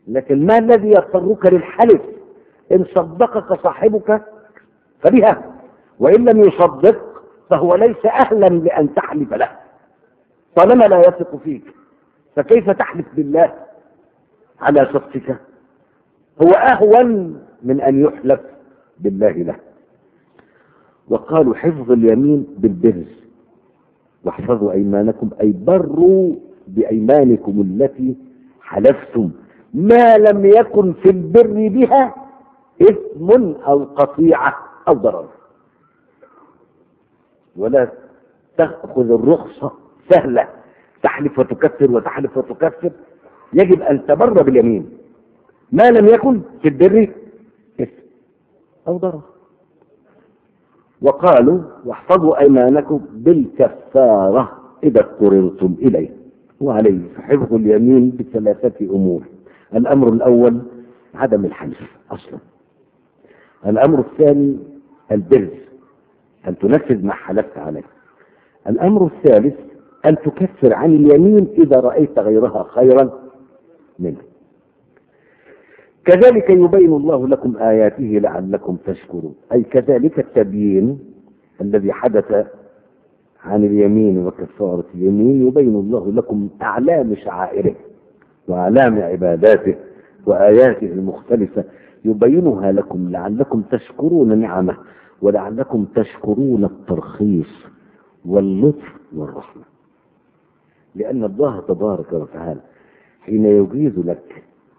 A: لكن ما الذي يضطرك للحلف؟ إن صدقك صاحبك فبها، وإن لم يصدق فهو ليس أهلا لأن تحلف له طالما لا يثق فيك، فكيف تحلف بالله على صدقك؟ هو أهون من أن يحلف بالله له. وقالوا حفظ اليمين بالبر، واحفظوا أيمانكم أي بروا بأيمانكم التي حلفتم ما لم يكن في البر بها إثم أو قطيعة أو ضرر. ولا تأخذ الرخصة سهلة، تحلف وتكفر وتحلف وتكفر. يجب أن تبر باليمين ما لم يكن في البر إثم أو ضرر. وقالوا واحفظوا أيمانكم بالكفارة إذا اضطررتم إليه. وعليه حفظ اليمين بثلاثة أمور. الأمر الأول عدم الحلف أصلا. الأمر الثاني البر، أن تنفذ ما حلفت عليه. الأمر الثالث أن تكفر عن اليمين إذا رأيت غيرها خيرا منه. كذلك يبين الله لكم آياته لعلكم تشكرون، أي كذلك التبيين الذي حدث عن اليمين وكفارة اليمين يبين الله لكم أعلام شعائره وأعلام عباداته وآياته المختلفة، يبينها لكم لعلكم تشكرون نعمه ولعلكم تشكرون الترخيص واللطف والرحمة. لأن الله تبارك وتعالى حين يجيز لك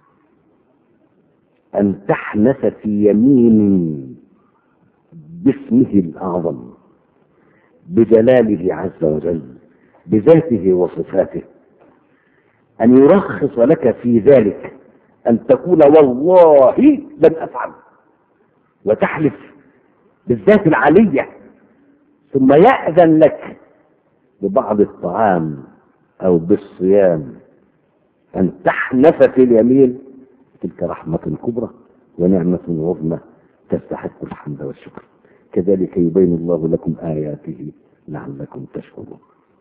A: أن تحنث في يمين باسمه الأعظم بجلاله عز وجل بذاته وصفاته، أن يرخص لك في ذلك أن تقول والله لن أفعل، وتحلف بالذات العلية، ثم يأذن لك ببعض الطعام أو بالصيام أن تحنث في اليمين، تلك رحمة كبرى ونعمة عظمى تستحق الحمد والشكر. كذلك يبين الله لكم آياته لعلكم تشكرون.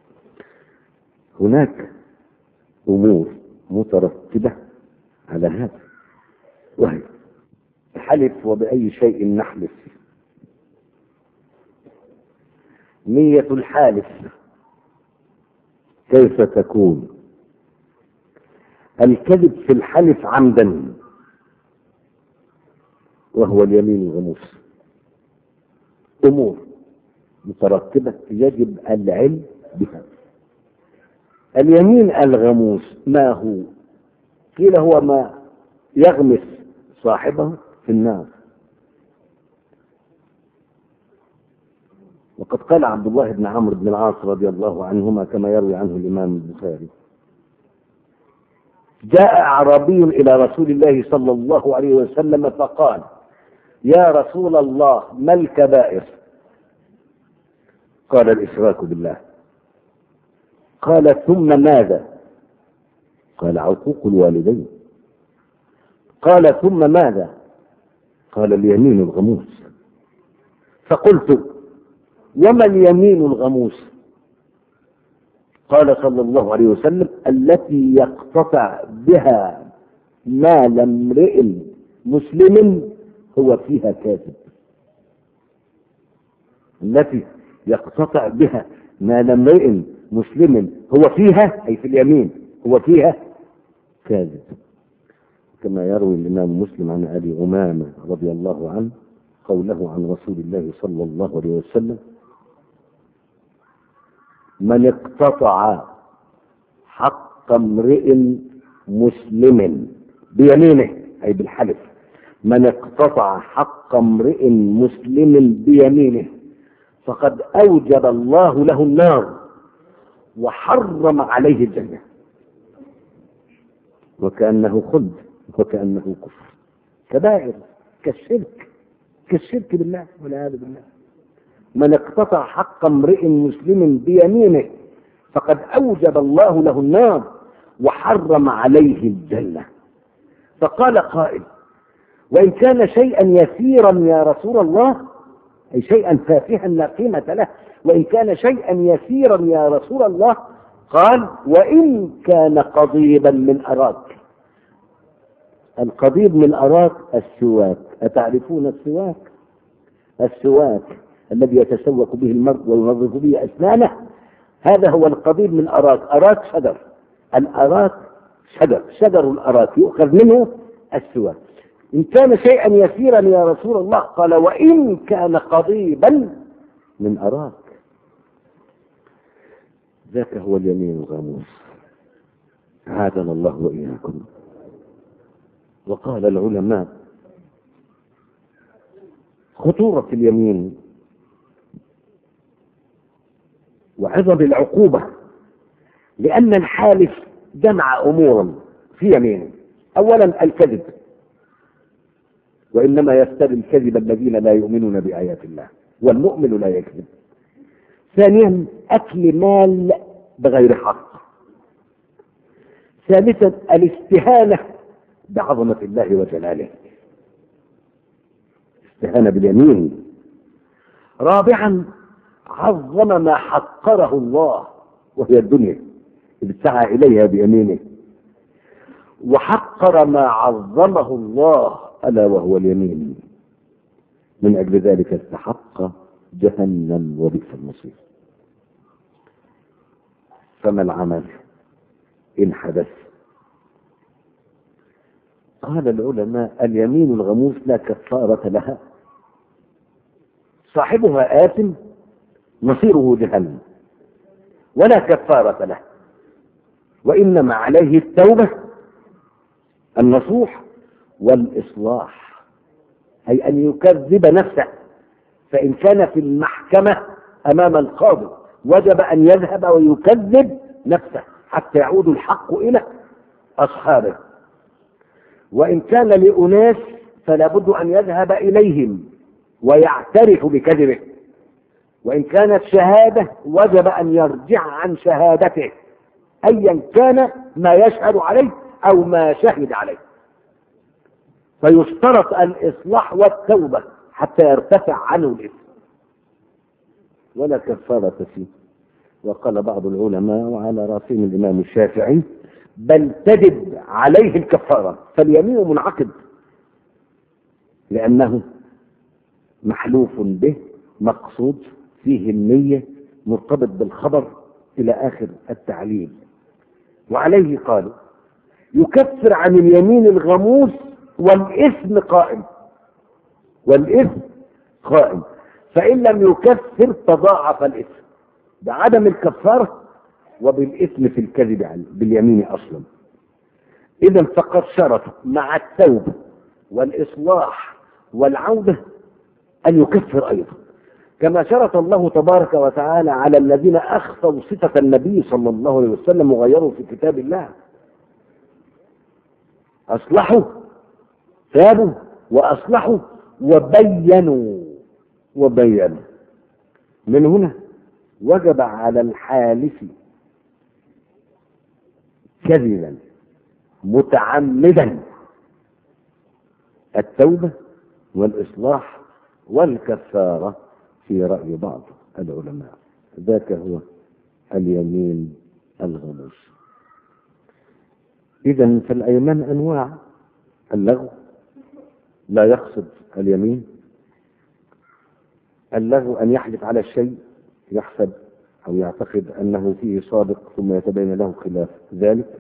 A: هناك أمور مترتبة على هذا، وهي الحلف وبأي شيء نحلف. نية الحالف كيف تكون؟ الكذب في الحلف عمدا وهو اليمين الغموس. أمور مترتبة يجب العلم بها. اليمين الغموس ما هو؟ قيل هو ما يغمس صاحبه في النار. وقد قال عبد الله بن عمرو بن العاص رضي الله عنهما كما يروي عنه الإمام البخاري: جاء أعرابي إلى رسول الله صلى الله عليه وسلم فقال: يا رسول الله ما الكبائر؟ قال: الإشراك بالله. قال: ثم ماذا؟ قال: عقوق الوالدين. قال: ثم ماذا؟ قال: اليمين الغموس. فقلت: وما اليمين الغموس؟ قال صلى الله عليه وسلم: التي يقتطع بها مال امرئ مسلم هو فيها كاذب. التي يقتطع بها مال امرئ مسلم هو فيها، أي في اليمين، هو فيها كاذب. كما يروي الإمام مسلم عن أبي أمامة رضي الله عنه قوله عن رسول الله صلى الله عليه وسلم: من اقتطع حق امرئ مسلم بيمينه، أي بالحلف، من اقتطع حق امرئ مسلم بيمينه فقد أوجب الله له النار وحرم عليه الجنة، وكأنه خلد وكأنه كفر. كبائر كالشرك، كالشرك بالله والعياذ بالله. من اقتطع حق امرئ مسلم بيمينه فقد أوجب الله له النار وحرم عليه الجنة. فقال قائل: وإن كان شيئا يسيرا يا رسول الله، أي شيئا تافها لا قيمة له، وإن كان شيئا يسيرا يا رسول الله، قال: وإن كان قضيبا من أراك. القضيب من أراك السواك. أتعرفون السواك؟ السواك الذي يتسوك به المرء وينظف به أسنانه، هذا هو القضيب من أراك. أراك شجر، الأراك شجر، شجر الأراك يؤخذ منه السواك. إن كان شيئا يسيرا يا رسول الله، قال وإن كان قضيبا من أراك. ذاك هو اليمين الغموس، عادنا الله وإياكم. وقال العلماء خطورة اليمين وعظم العقوبة، لأن الحالف جمع أمورا في يمينه. أولا الكذب، وإنما يفتري الكذب الذين لا يؤمنون بآيات الله، والمؤمن لا يكذب. ثانيا أكل مال بغير حق. ثالثا الاستهانة بعظمة الله وجلاله، استهانة باليمين. رابعا عظم ما حقره الله وهي الدنيا إذ سعى إليها بيمينه، وحقر ما عظمه الله ألا وهو اليمين. من أجل ذلك استحق جهنم وبئس المصير. فما العمل إن حدث؟ قال العلماء اليمين الغموس لا كفارة لها، صاحبها آثم مصيره جهنم، ولا كفارة له، وإنما عليه التوبة النصوح والإصلاح، أي أن يكذب نفسه. فإن كان في المحكمة أمام القاضي وجب أن يذهب ويكذب نفسه حتى يعود الحق إلى أصحابه. وإن كان لأناس فلا بد أن يذهب إليهم ويعترف بكذبه. وإن كانت شهادة وجب أن يرجع عن شهادته أيا كان ما يشهد عليه أو ما شهد عليه. فيشترط الإصلاح والتوبة حتى يرتفع عنه الإثم، ولا كفارة فيه. وقال بعض العلماء وعلى راسهم الإمام الشافعي بل تجب عليه الكفارة، فاليمين منعقد لأنه محلوف به، مقصود فيه النية، مرتبط بالخبر إلى آخر التعليل. وعليه قالوا يكفر عن اليمين الغموس والإثم قائم، والإثم قائم. فإن لم يكفر تضاعف الإثم بعدم الكفارة وبالإثم في الكذب باليمين أصلا. إذا فقد شرط مع التوبة والإصلاح والعودة أن يكفر أيضا، كما شرط الله تبارك وتعالى على الذين أخفوا صفة النبي صلى الله عليه وسلم وغيروا في كتاب الله. أصلحوا، تابوا وأصلحوا وبينوا وبينوا. من هنا وجب على الحالف كذبا متعمدا التوبة والإصلاح والكفارة في رأي بعض العلماء. ذاك هو اليمين الغموس. إذن فالأيمان أنواع. اللغو لا يقصد اليمين. اللغو أن يحلف على الشيء يحسب أو يعتقد أنه فيه صادق ثم يتبين له خلاف ذلك.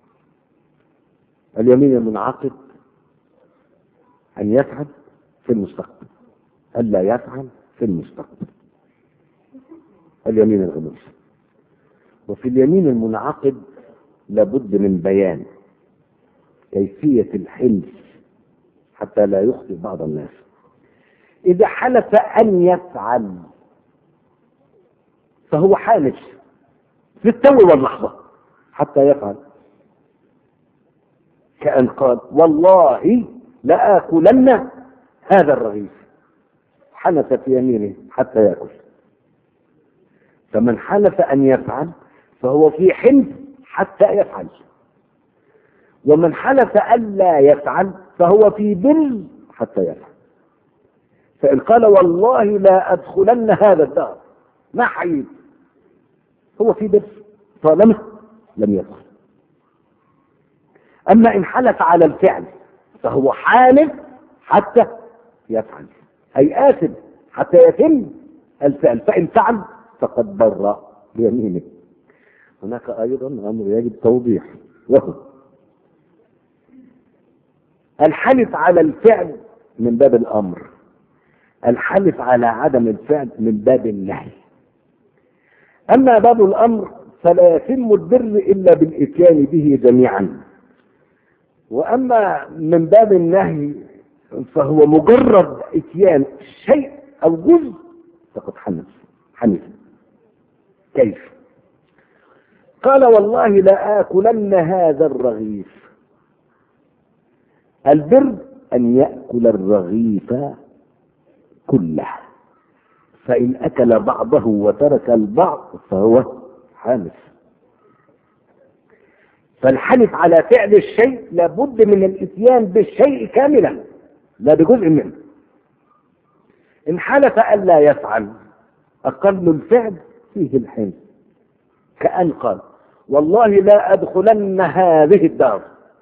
A: اليمين المنعقد أن يفعل في المستقبل، ألا يفعل في المستقبل، اليمين الغموس. وفي اليمين المنعقد لابد من بيان كيفية الحلف حتى لا يخطئ بعض الناس. إذا حلف أن يفعل فهو حالف في التو واللحظة حتى يفعل، كأن قال والله لآكلن هذا الرغيف، حلف في يمينه حتى يأكل. فمن حلف أن يفعل فهو في حلف حتى يفعل، ومن حلف ألا يفعل فهو في بر حتى يفعل. فإن قال والله لا أدخلن هذا الدار ما حييت، هو في بر طالما لم يدخل. أما إن حلف على الفعل فهو حالف حتى يفعل، أي آثم حتى يتم الفعل، فإن فعل فقد بر بيمينه. هناك أيضا أمر يجب توضيح، وهو الحلف على الفعل من باب الأمر، الحلف على عدم الفعل من باب النهي. أما باب الأمر فلا يتم البر إلا بالإتيان به جميعا، وأما من باب النهي فهو مجرد إتيان شيء أو جزء فقد حنث حنث. كيف؟ قال والله لا آكلن هذا الرغيف. البر أن يأكل الرغيف كله، فإن أكل بعضه وترك البعض فهو حانث. فالحلف على فعل الشيء لابد من الاتيان بالشيء كاملا لا بجزء منه. إن حلف ألا يفعل أقل الفعل فيه الحنث، كأن قال والله لا أدخلن هذه الدار،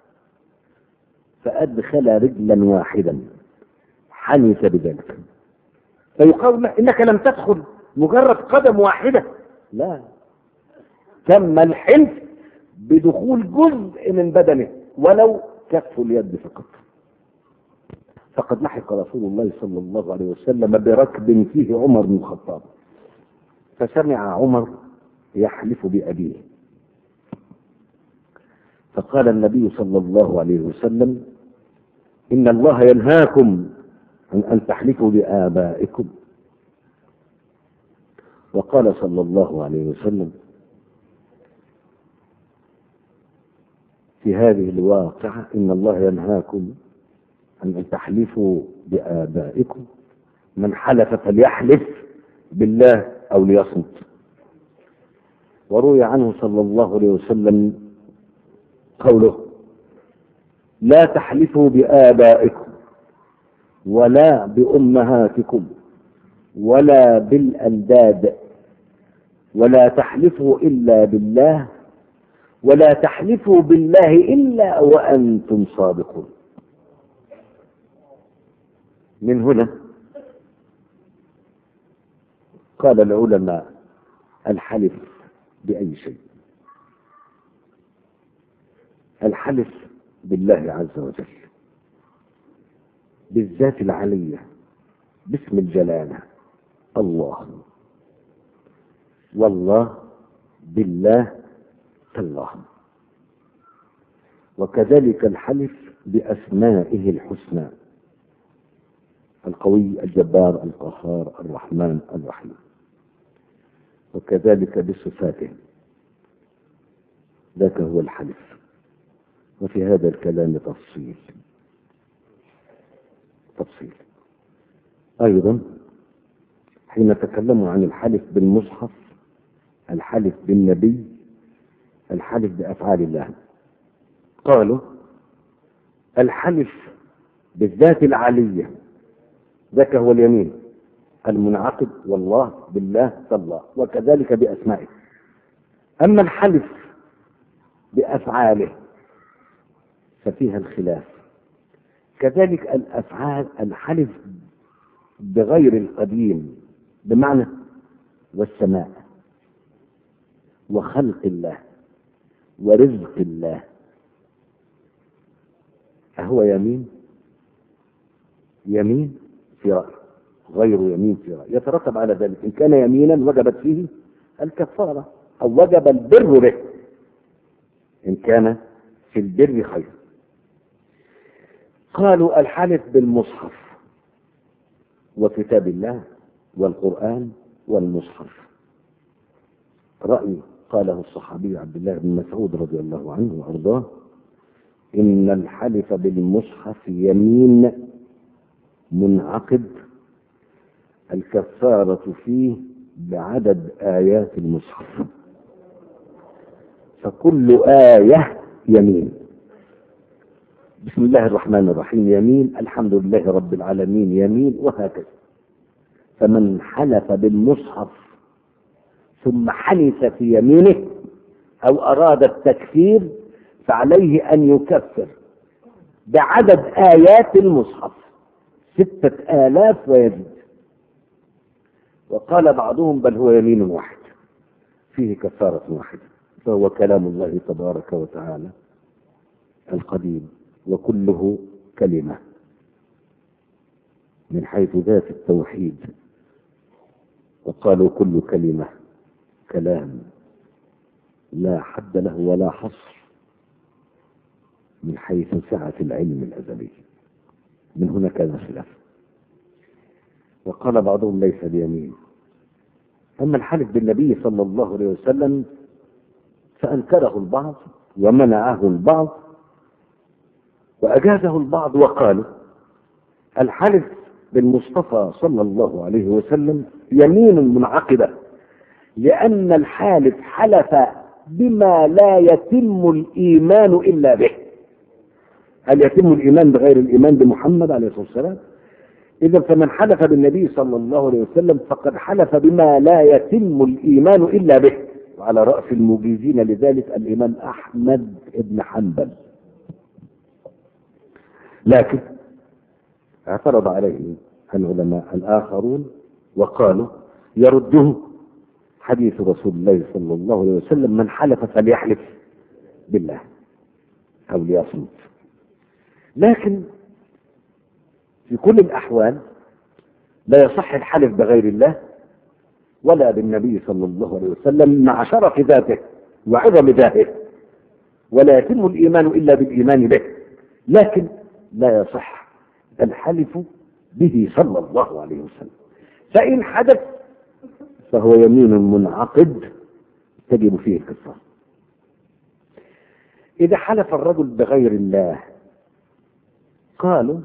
A: فأدخل رجلا واحدا حنث بذلك. فيقال إنك لم تدخل مجرد قدم واحدة، لا، تم الحنث بدخول جزء من بدنه ولو كف اليد فقط. فقد لحق رسول الله صلى الله عليه وسلم بركب فيه عمر بن الخطاب، فسمع عمر يحلف بأبيه، فقال النبي صلى الله عليه وسلم إن الله ينهاكم عن أن تحلفوا بآبائكم. وقال صلى الله عليه وسلم في هذه الواقعة إن الله ينهاكم عن أن تحلفوا بآبائكم، من حلف فليحلف بالله أو ليصمت. وروي عنه صلى الله عليه وسلم قوله لا تحلفوا بآبائكم ولا بأمهاتكم ولا بالأنداد، ولا تحلفوا إلا بالله، ولا تحلفوا بالله إلا وأنتم صادقون. من هنا قال العلماء الحلف بأي شيء. الحلف بالله عز وجل بالذات العلية باسم الجلالة الله، والله بالله الله. وكذلك الحلف بأسمائه الحسنى القوي الجبار القهار الرحمن الرحيم، وكذلك بصفاته، ذاك هو الحلف. وفي هذا الكلام تفصيل تفصيل أيضا حين نتكلم عن الحلف بالمصحف، الحلف بالنبي، الحلف بأفعال الله. قالوا الحلف بالذات العلية ذاك هو اليمين المنعقد والله بالله تالله، وكذلك بأسمائه. أما الحلف بأفعاله ففيها الخلاف. كذلك الأفعال الحلف بغير القديم بمعنى والسماء وخلق الله ورزق الله، أهو يمين؟ يمين في رأي غير يمين في رأي، يترتب على ذلك إن كان يمينا وجبت فيه الكفارة أو وجب البر به إن كان في البر خير. قالوا الحلف بالمصحف وكتاب الله والقرآن والمصحف. رأي قاله الصحابي عبد الله بن مسعود رضي الله عنه وأرضاه إن الحلف بالمصحف يمين منعقد الكفارة فيه بعدد آيات المصحف، فكل آية يمين. بسم الله الرحمن الرحيم يمين، الحمد لله رب العالمين يمين، وهكذا. فمن حلف بالمصحف ثم حنث في يمينه أو أراد التكفير فعليه أن يكفر بعدد آيات المصحف ستة آلاف ويزيد. وقال بعضهم بل هو يمين واحد فيه كفارة واحدة، فهو كلام الله تبارك وتعالى القديم، وكله كلمة من حيث ذات التوحيد. وقالوا كل كلمة كلام لا حد له ولا حصر من حيث سعة العلم الأزلي. من هنا كان خلاف. وقال بعضهم ليس بيمين. أما الحلف بالنبي صلى الله عليه وسلم فأنكره البعض ومنعه البعض وأجازه البعض، وقالوا الحلف بالمصطفى صلى الله عليه وسلم يمين منعقدة، لأن الحالف حلف بما لا يتم الإيمان إلا به. هل يتم الإيمان بغير الإيمان بمحمد عليه الصلاة والسلام؟ إذا فمن حلف بالنبي صلى الله عليه وسلم فقد حلف بما لا يتم الإيمان إلا به. وعلى رأس المجيزين لذلك الإمام أحمد بن حنبل، لكن اعترض عليه العلماء الآخرون وقالوا يرده حديث رسول الله صلى الله عليه وسلم من حلف فليحلف بالله أو ليصمت. لكن في كل الأحوال لا يصح الحلف بغير الله ولا بالنبي صلى الله عليه وسلم مع شرف ذاته وعظم ذاته، ولا يتم الإيمان إلا بالإيمان به، لكن لا يصح الحلف به صلى الله عليه وسلم. فإن حدث فهو يمين منعقد تجب فيه الكفارة. إذا حلف الرجل بغير الله قالوا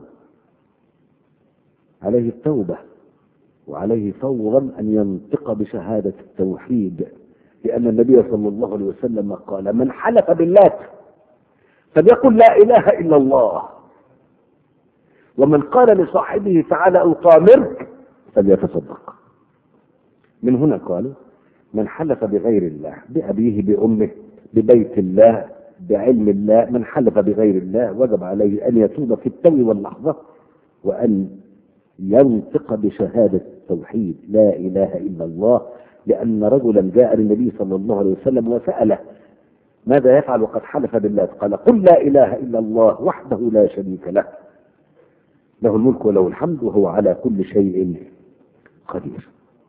A: عليه التوبة وعليه فورا أن ينطق بشهادة التوحيد، لأن النبي صلى الله عليه وسلم قال من حلف بالله فليقل لا إله إلا الله، ومن قال لصاحبه تعالى أقامرك فليتصدق. من هنا قالوا من حلف بغير الله بأبيه بأمه ببيت الله بعلم الله، من حلف بغير الله وجب عليه أن يتوب في التو واللحظة وأن ينطق بشهادة التوحيد لا إله إلا الله، لأن رجلا جاء للنبي صلى الله عليه وسلم وسأله ماذا يفعل وقد حلف بالله؟ قال قل لا إله إلا الله وحده لا شريك له له الملك وله الحمد وهو على كل شيء قدير.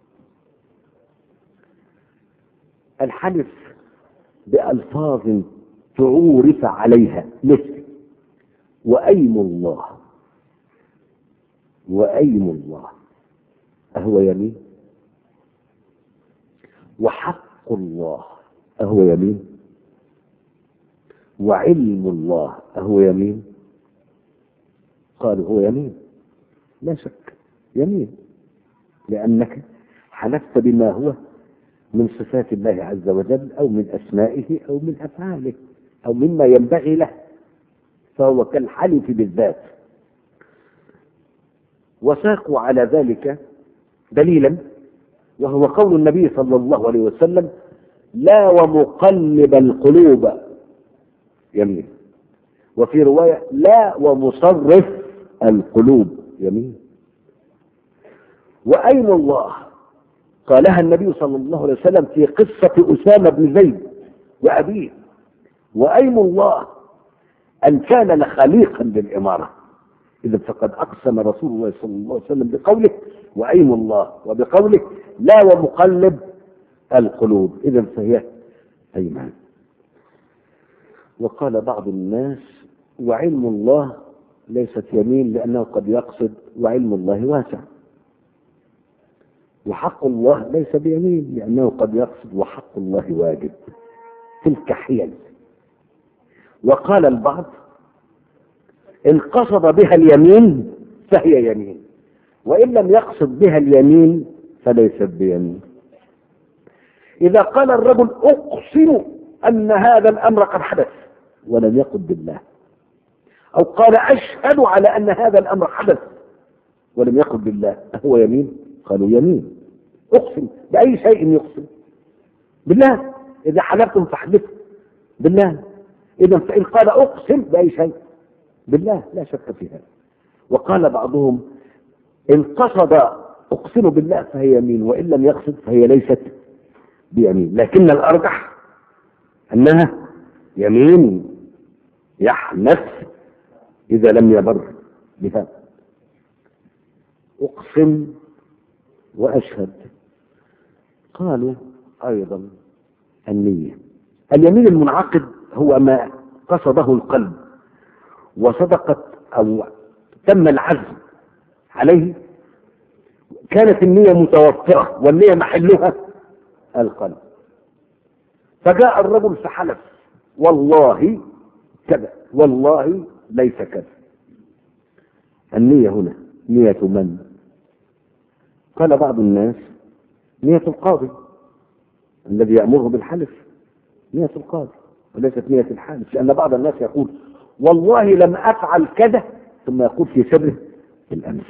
A: الحلف بألفاظ تعورف عليها مثل وأيم الله وأيم الله أهو يمين، وحق الله أهو يمين، وعلم الله أهو يمين. قالوا هو يمين لا شك يمين، لأنك حلفت بما هو من صفات الله عز وجل أو من أسمائه أو من أفعاله أو مما ينبغي له، فهو كالحلف بالذات. وساقوا على ذلك دليلا وهو قول النبي صلى الله عليه وسلم لا ومقلب القلوب يمين، وفي رواية لا ومصرف القلوب يمين. وأيم الله قالها النبي صلى الله عليه وسلم في قصة أسامة بن زيد وأبيه، وأيم الله أن كان لخليقا للإمارة. إذا فقد أقسم رسول الله صلى الله عليه وسلم بقوله وأيم الله وبقوله لا ومقلب القلوب، إذا فهي أيمان. وقال بعض الناس وعلم الله ليست يمين لأنه قد يقصد وعلم الله واسع، وحق الله ليس بيمين لأنه قد يقصد وحق الله واجب. تلك حيل. وقال البعض إن قصد بها اليمين فهي يمين، وإن لم يقصد بها اليمين فليست بيمين. إذا قال الرجل أقسم أن هذا الأمر قد حدث ولم يقل بالله، أو قال أشهد على أن هذا الأمر حدث ولم يقل بالله، هو يمين؟ قالوا يمين. أقسم بأي شيء يقسم؟ بالله. إذا حلفتم فاحلفوا بالله. إذا فإن قال أقسم بأي شيء؟ بالله لا شك في هذا. وقال بعضهم إن قصد أقسم بالله فهي يمين، وإن لم يقصد فهي ليست بيمين، لكن الأرجح أنها يمين يحنث إذا لم يبر بها. أقسم وأشهد. قالوا أيضا النية. اليمين المنعقد هو ما قصده القلب وصدقت أو تم العزم عليه، كانت النية متوفرة والنية محلها القلب، فجاء الرجل فحلف والله كذا والله ليس كذا. النية هنا نية من؟ قال بعض الناس نية القاضي الذي يأمره بالحلف، نية القاضي وليست نية الحالف، لأن بعض الناس يقول والله لم أفعل كذا ثم يقول في سره الأمس.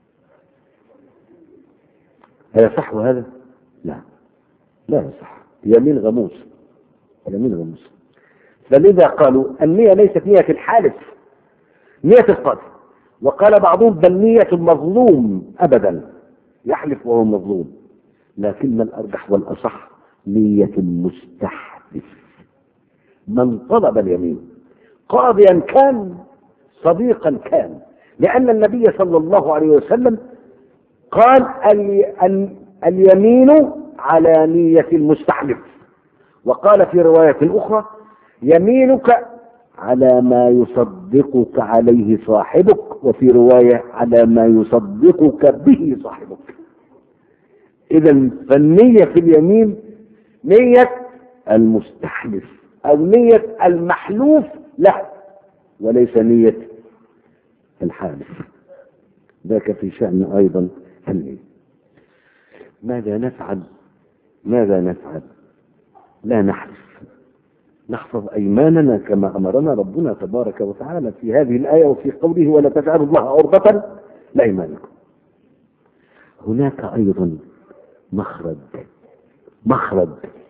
A: هل يصح هذا؟ لا لا يصح، يمين غموس، يمين غموس. فلذا قالوا النية ليست نية الحالف، نية القاضي. وقال بعضهم بل نية المظلوم أبدا يحلف وهو مظلوم، لكن الأرجح والأصح نية المستحلف من طلب اليمين، قاضيا كان صديقا كان، لأن النبي صلى الله عليه وسلم قال اليمين على نية المستحلف، وقال في رواية أخرى يمينك على ما يصدقك عليه صاحبك، وفي رواية على ما يصدقك به صاحبك. إذا فالنية في اليمين نية المستحلف أو نية المحلوف له وليس نية الحالف. ذاك في شأن أيضا النية. ماذا نفعل؟ ماذا نفعل؟ لا نحلف، نحفظ أيماننا كما أمرنا ربنا تبارك وتعالى في هذه الآية وفي قوله ولا تجعلوا الله عرضة لأيمانكم. هناك أيضا مخرج مخرج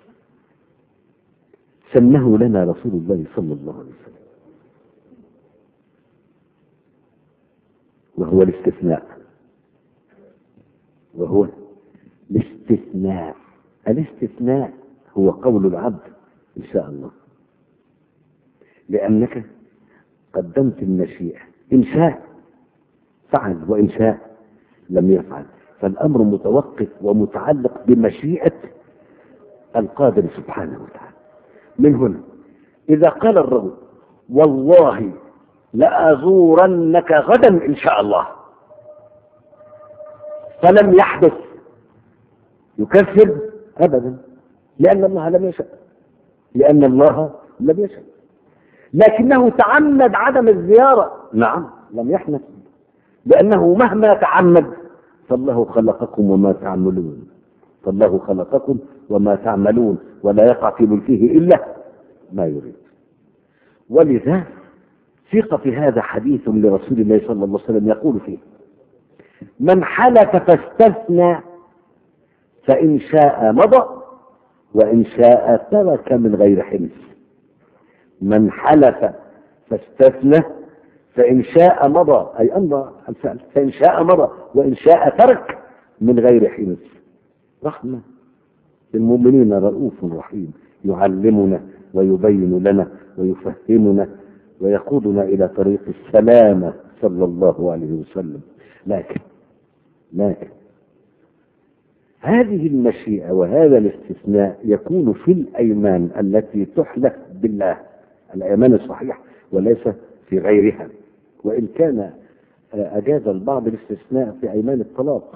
A: سماه لنا رسول الله صلى الله عليه وسلم، وهو الاستثناء، وهو الاستثناء. الاستثناء هو قول العبد إن شاء الله، لأنك قدمت المشيئة، إن شاء فعل وإن شاء لم يفعل، فالأمر متوقف ومتعلق بمشيئة القادر سبحانه وتعالى. من هنا إذا قال الرجل والله لأزورنك غدا إن شاء الله فلم يحدث، يكذب أبدا، لأن الله لم يشاء، لأن الله لم يشاء، لكنه تعمد عدم الزيارة، نعم لم يحدث، لأنه مهما تعمد فالله خلقكم وما تعملون، فالله خلقكم وما تعملون، ولا يقع في ملكه إلا ما يريد. ولذا ثق في هذا حديث لرسول الله صلى الله عليه وسلم يقول فيه من حلف فاستثنى فإن شاء مضى وإن شاء ترك من غير حنث. من حلف فاستثنى فإن شاء مضى أي أمضى الفعل، فإن شاء مضى وإن شاء ترك من غير حنث. رحمة المؤمنين رؤوف رحيم، يعلمنا ويبين لنا ويفهمنا ويقودنا إلى طريق السلامة صلى الله عليه وسلم. لكن لكن هذه المشيئة وهذا الاستثناء يكون في الأيمان التي تحلف بالله، الأيمان الصحيحة، وليس في غيرها. وإن كان أجاز البعض الاستثناء في أيمان الطلاق،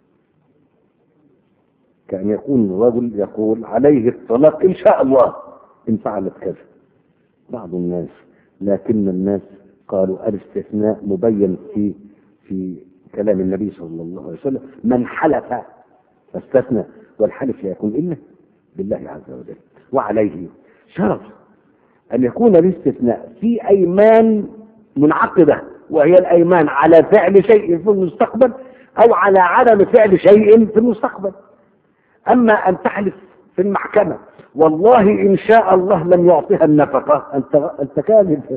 A: كأن يكون الرجل يقول عليه الطلاق إن شاء الله إن فعلت كذا بعض الناس، لكن الناس قالوا الاستثناء مبين في في كلام النبي صلى الله عليه وسلم من حلف فاستثنى، والحلف لا يكون إلا بالله عز وجل. وعليه شرط أن يكون الاستثناء في أيمان منعقدة، وهي الأيمان على فعل شيء في المستقبل أو على عدم فعل شيء في المستقبل. أما أن تحلف في المحكمة والله إن شاء الله لم يعطيها النفقة، أنت أنت كاذب،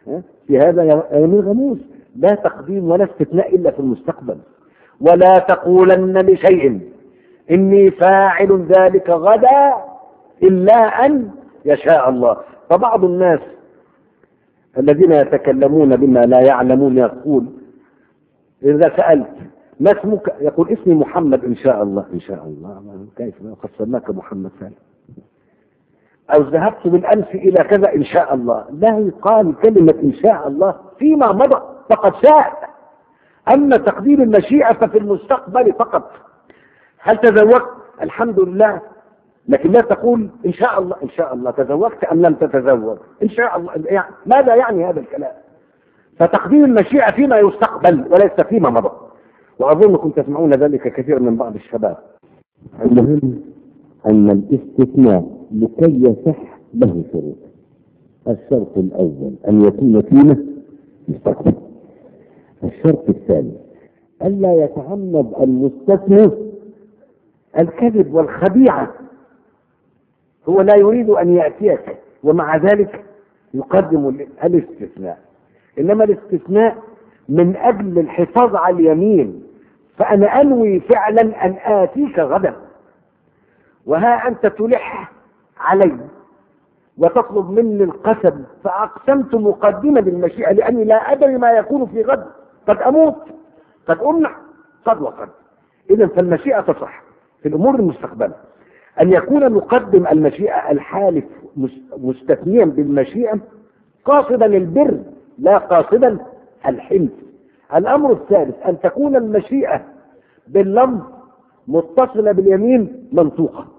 A: في هذا يمين غموس، لا تقديم ولا استثناء إلا في المستقبل. ولا تقولن لشيء إني فاعل ذلك غدا إلا أن يشاء الله. فبعض الناس الذين يتكلمون بما لا يعلمون يقول إذا سألت ما اسمك يقول اسمي محمد إن شاء الله. إن شاء الله كيف قصرناك محمد ثاني؟ أو ذهبت بالأمس إلى كذا إن شاء الله. لا يقال كلمة إن شاء الله فيما مضى فقد شاء. أما تقدير المشيئة ففي المستقبل فقط. هل تزوجت؟ الحمد لله، لكن لا تقول إن شاء الله. إن شاء الله تزوجت أم لم تتزوج؟ إن شاء الله يعني ماذا يعني هذا الكلام؟ فتقدير المشيئة فيما يستقبل وليس فيما مضى. وأظنكم تسمعون ذلك كثير من بعض الشباب. المهم أن الاستثناء لكي يصح له شروط. الشرط الأول أن يكون فيما مستقبل. الشرط الثاني ألا يتعمد المستثنى الكذب والخديعة. هو لا يريد أن يأتيك ومع ذلك يقدم الاستثناء، إنما الاستثناء من أجل الحفاظ على اليمين. فأنا أنوي فعلا أن آتيك غدا، وها أنت تلح علي وتطلب مني القسم، فأقسمت مقدمة بالمشيئة لأني لا أدري ما يكون في غد، قد أموت قد أمنع قد وقد. إذن فالمشيئة تصح في الأمور المستقبلة. أن يكون مقدم المشيئة الحالف مستثنيا بالمشيئة قاصدا البر لا قاصدا الحنث. الأمر الثالث أن تكون المشيئة باللفظ متصلة باليمين منطوقة.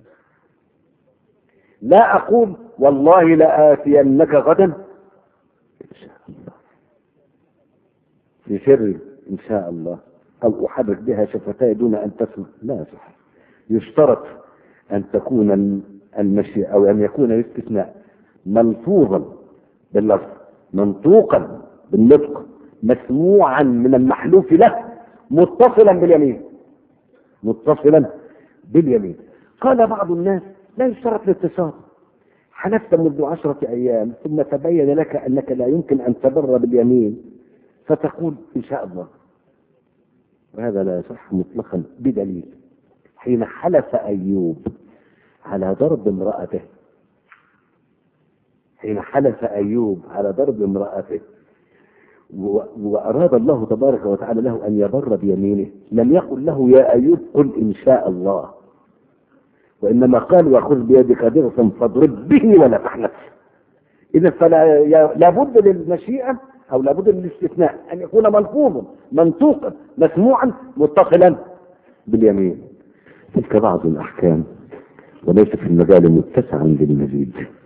A: لا أقول والله لآتينك غدا إن شاء الله في سر إن شاء الله، أو أحرك بها شفتاي دون أن تسمع. لا صح. يشترط أن تكون المشيئة أو أن يكون الاستثناء ملفوظا باللفظ منطوقا بالنطق مسموعا من المحلوف له متصلا باليمين. متصلا باليمين. قال بعض الناس لا يشترط الاتصال. حلفت منذ عشرة أيام ثم تبين لك أنك لا يمكن أن تبر باليمين فتقول إن شاء الله، وهذا لا يصح مطلقا بدليل. حين حلف أيوب على ضرب امرأته حين حلف أيوب على ضرب امرأته وأراد الله تبارك وتعالى له أن يبر بيمينه، لم يقل له يا أيوب قل إن شاء الله، وإنما قال وخذ بيدك ضغطا فاضرب به ولا تحنث. إذا فلا لابد للمشيئة أو لابد للاستثناء أن يكون ملفوظا منطوقا مسموعا متصلا باليمين. تلك بعض الأحكام وليس في المجال متسعا للمزيد.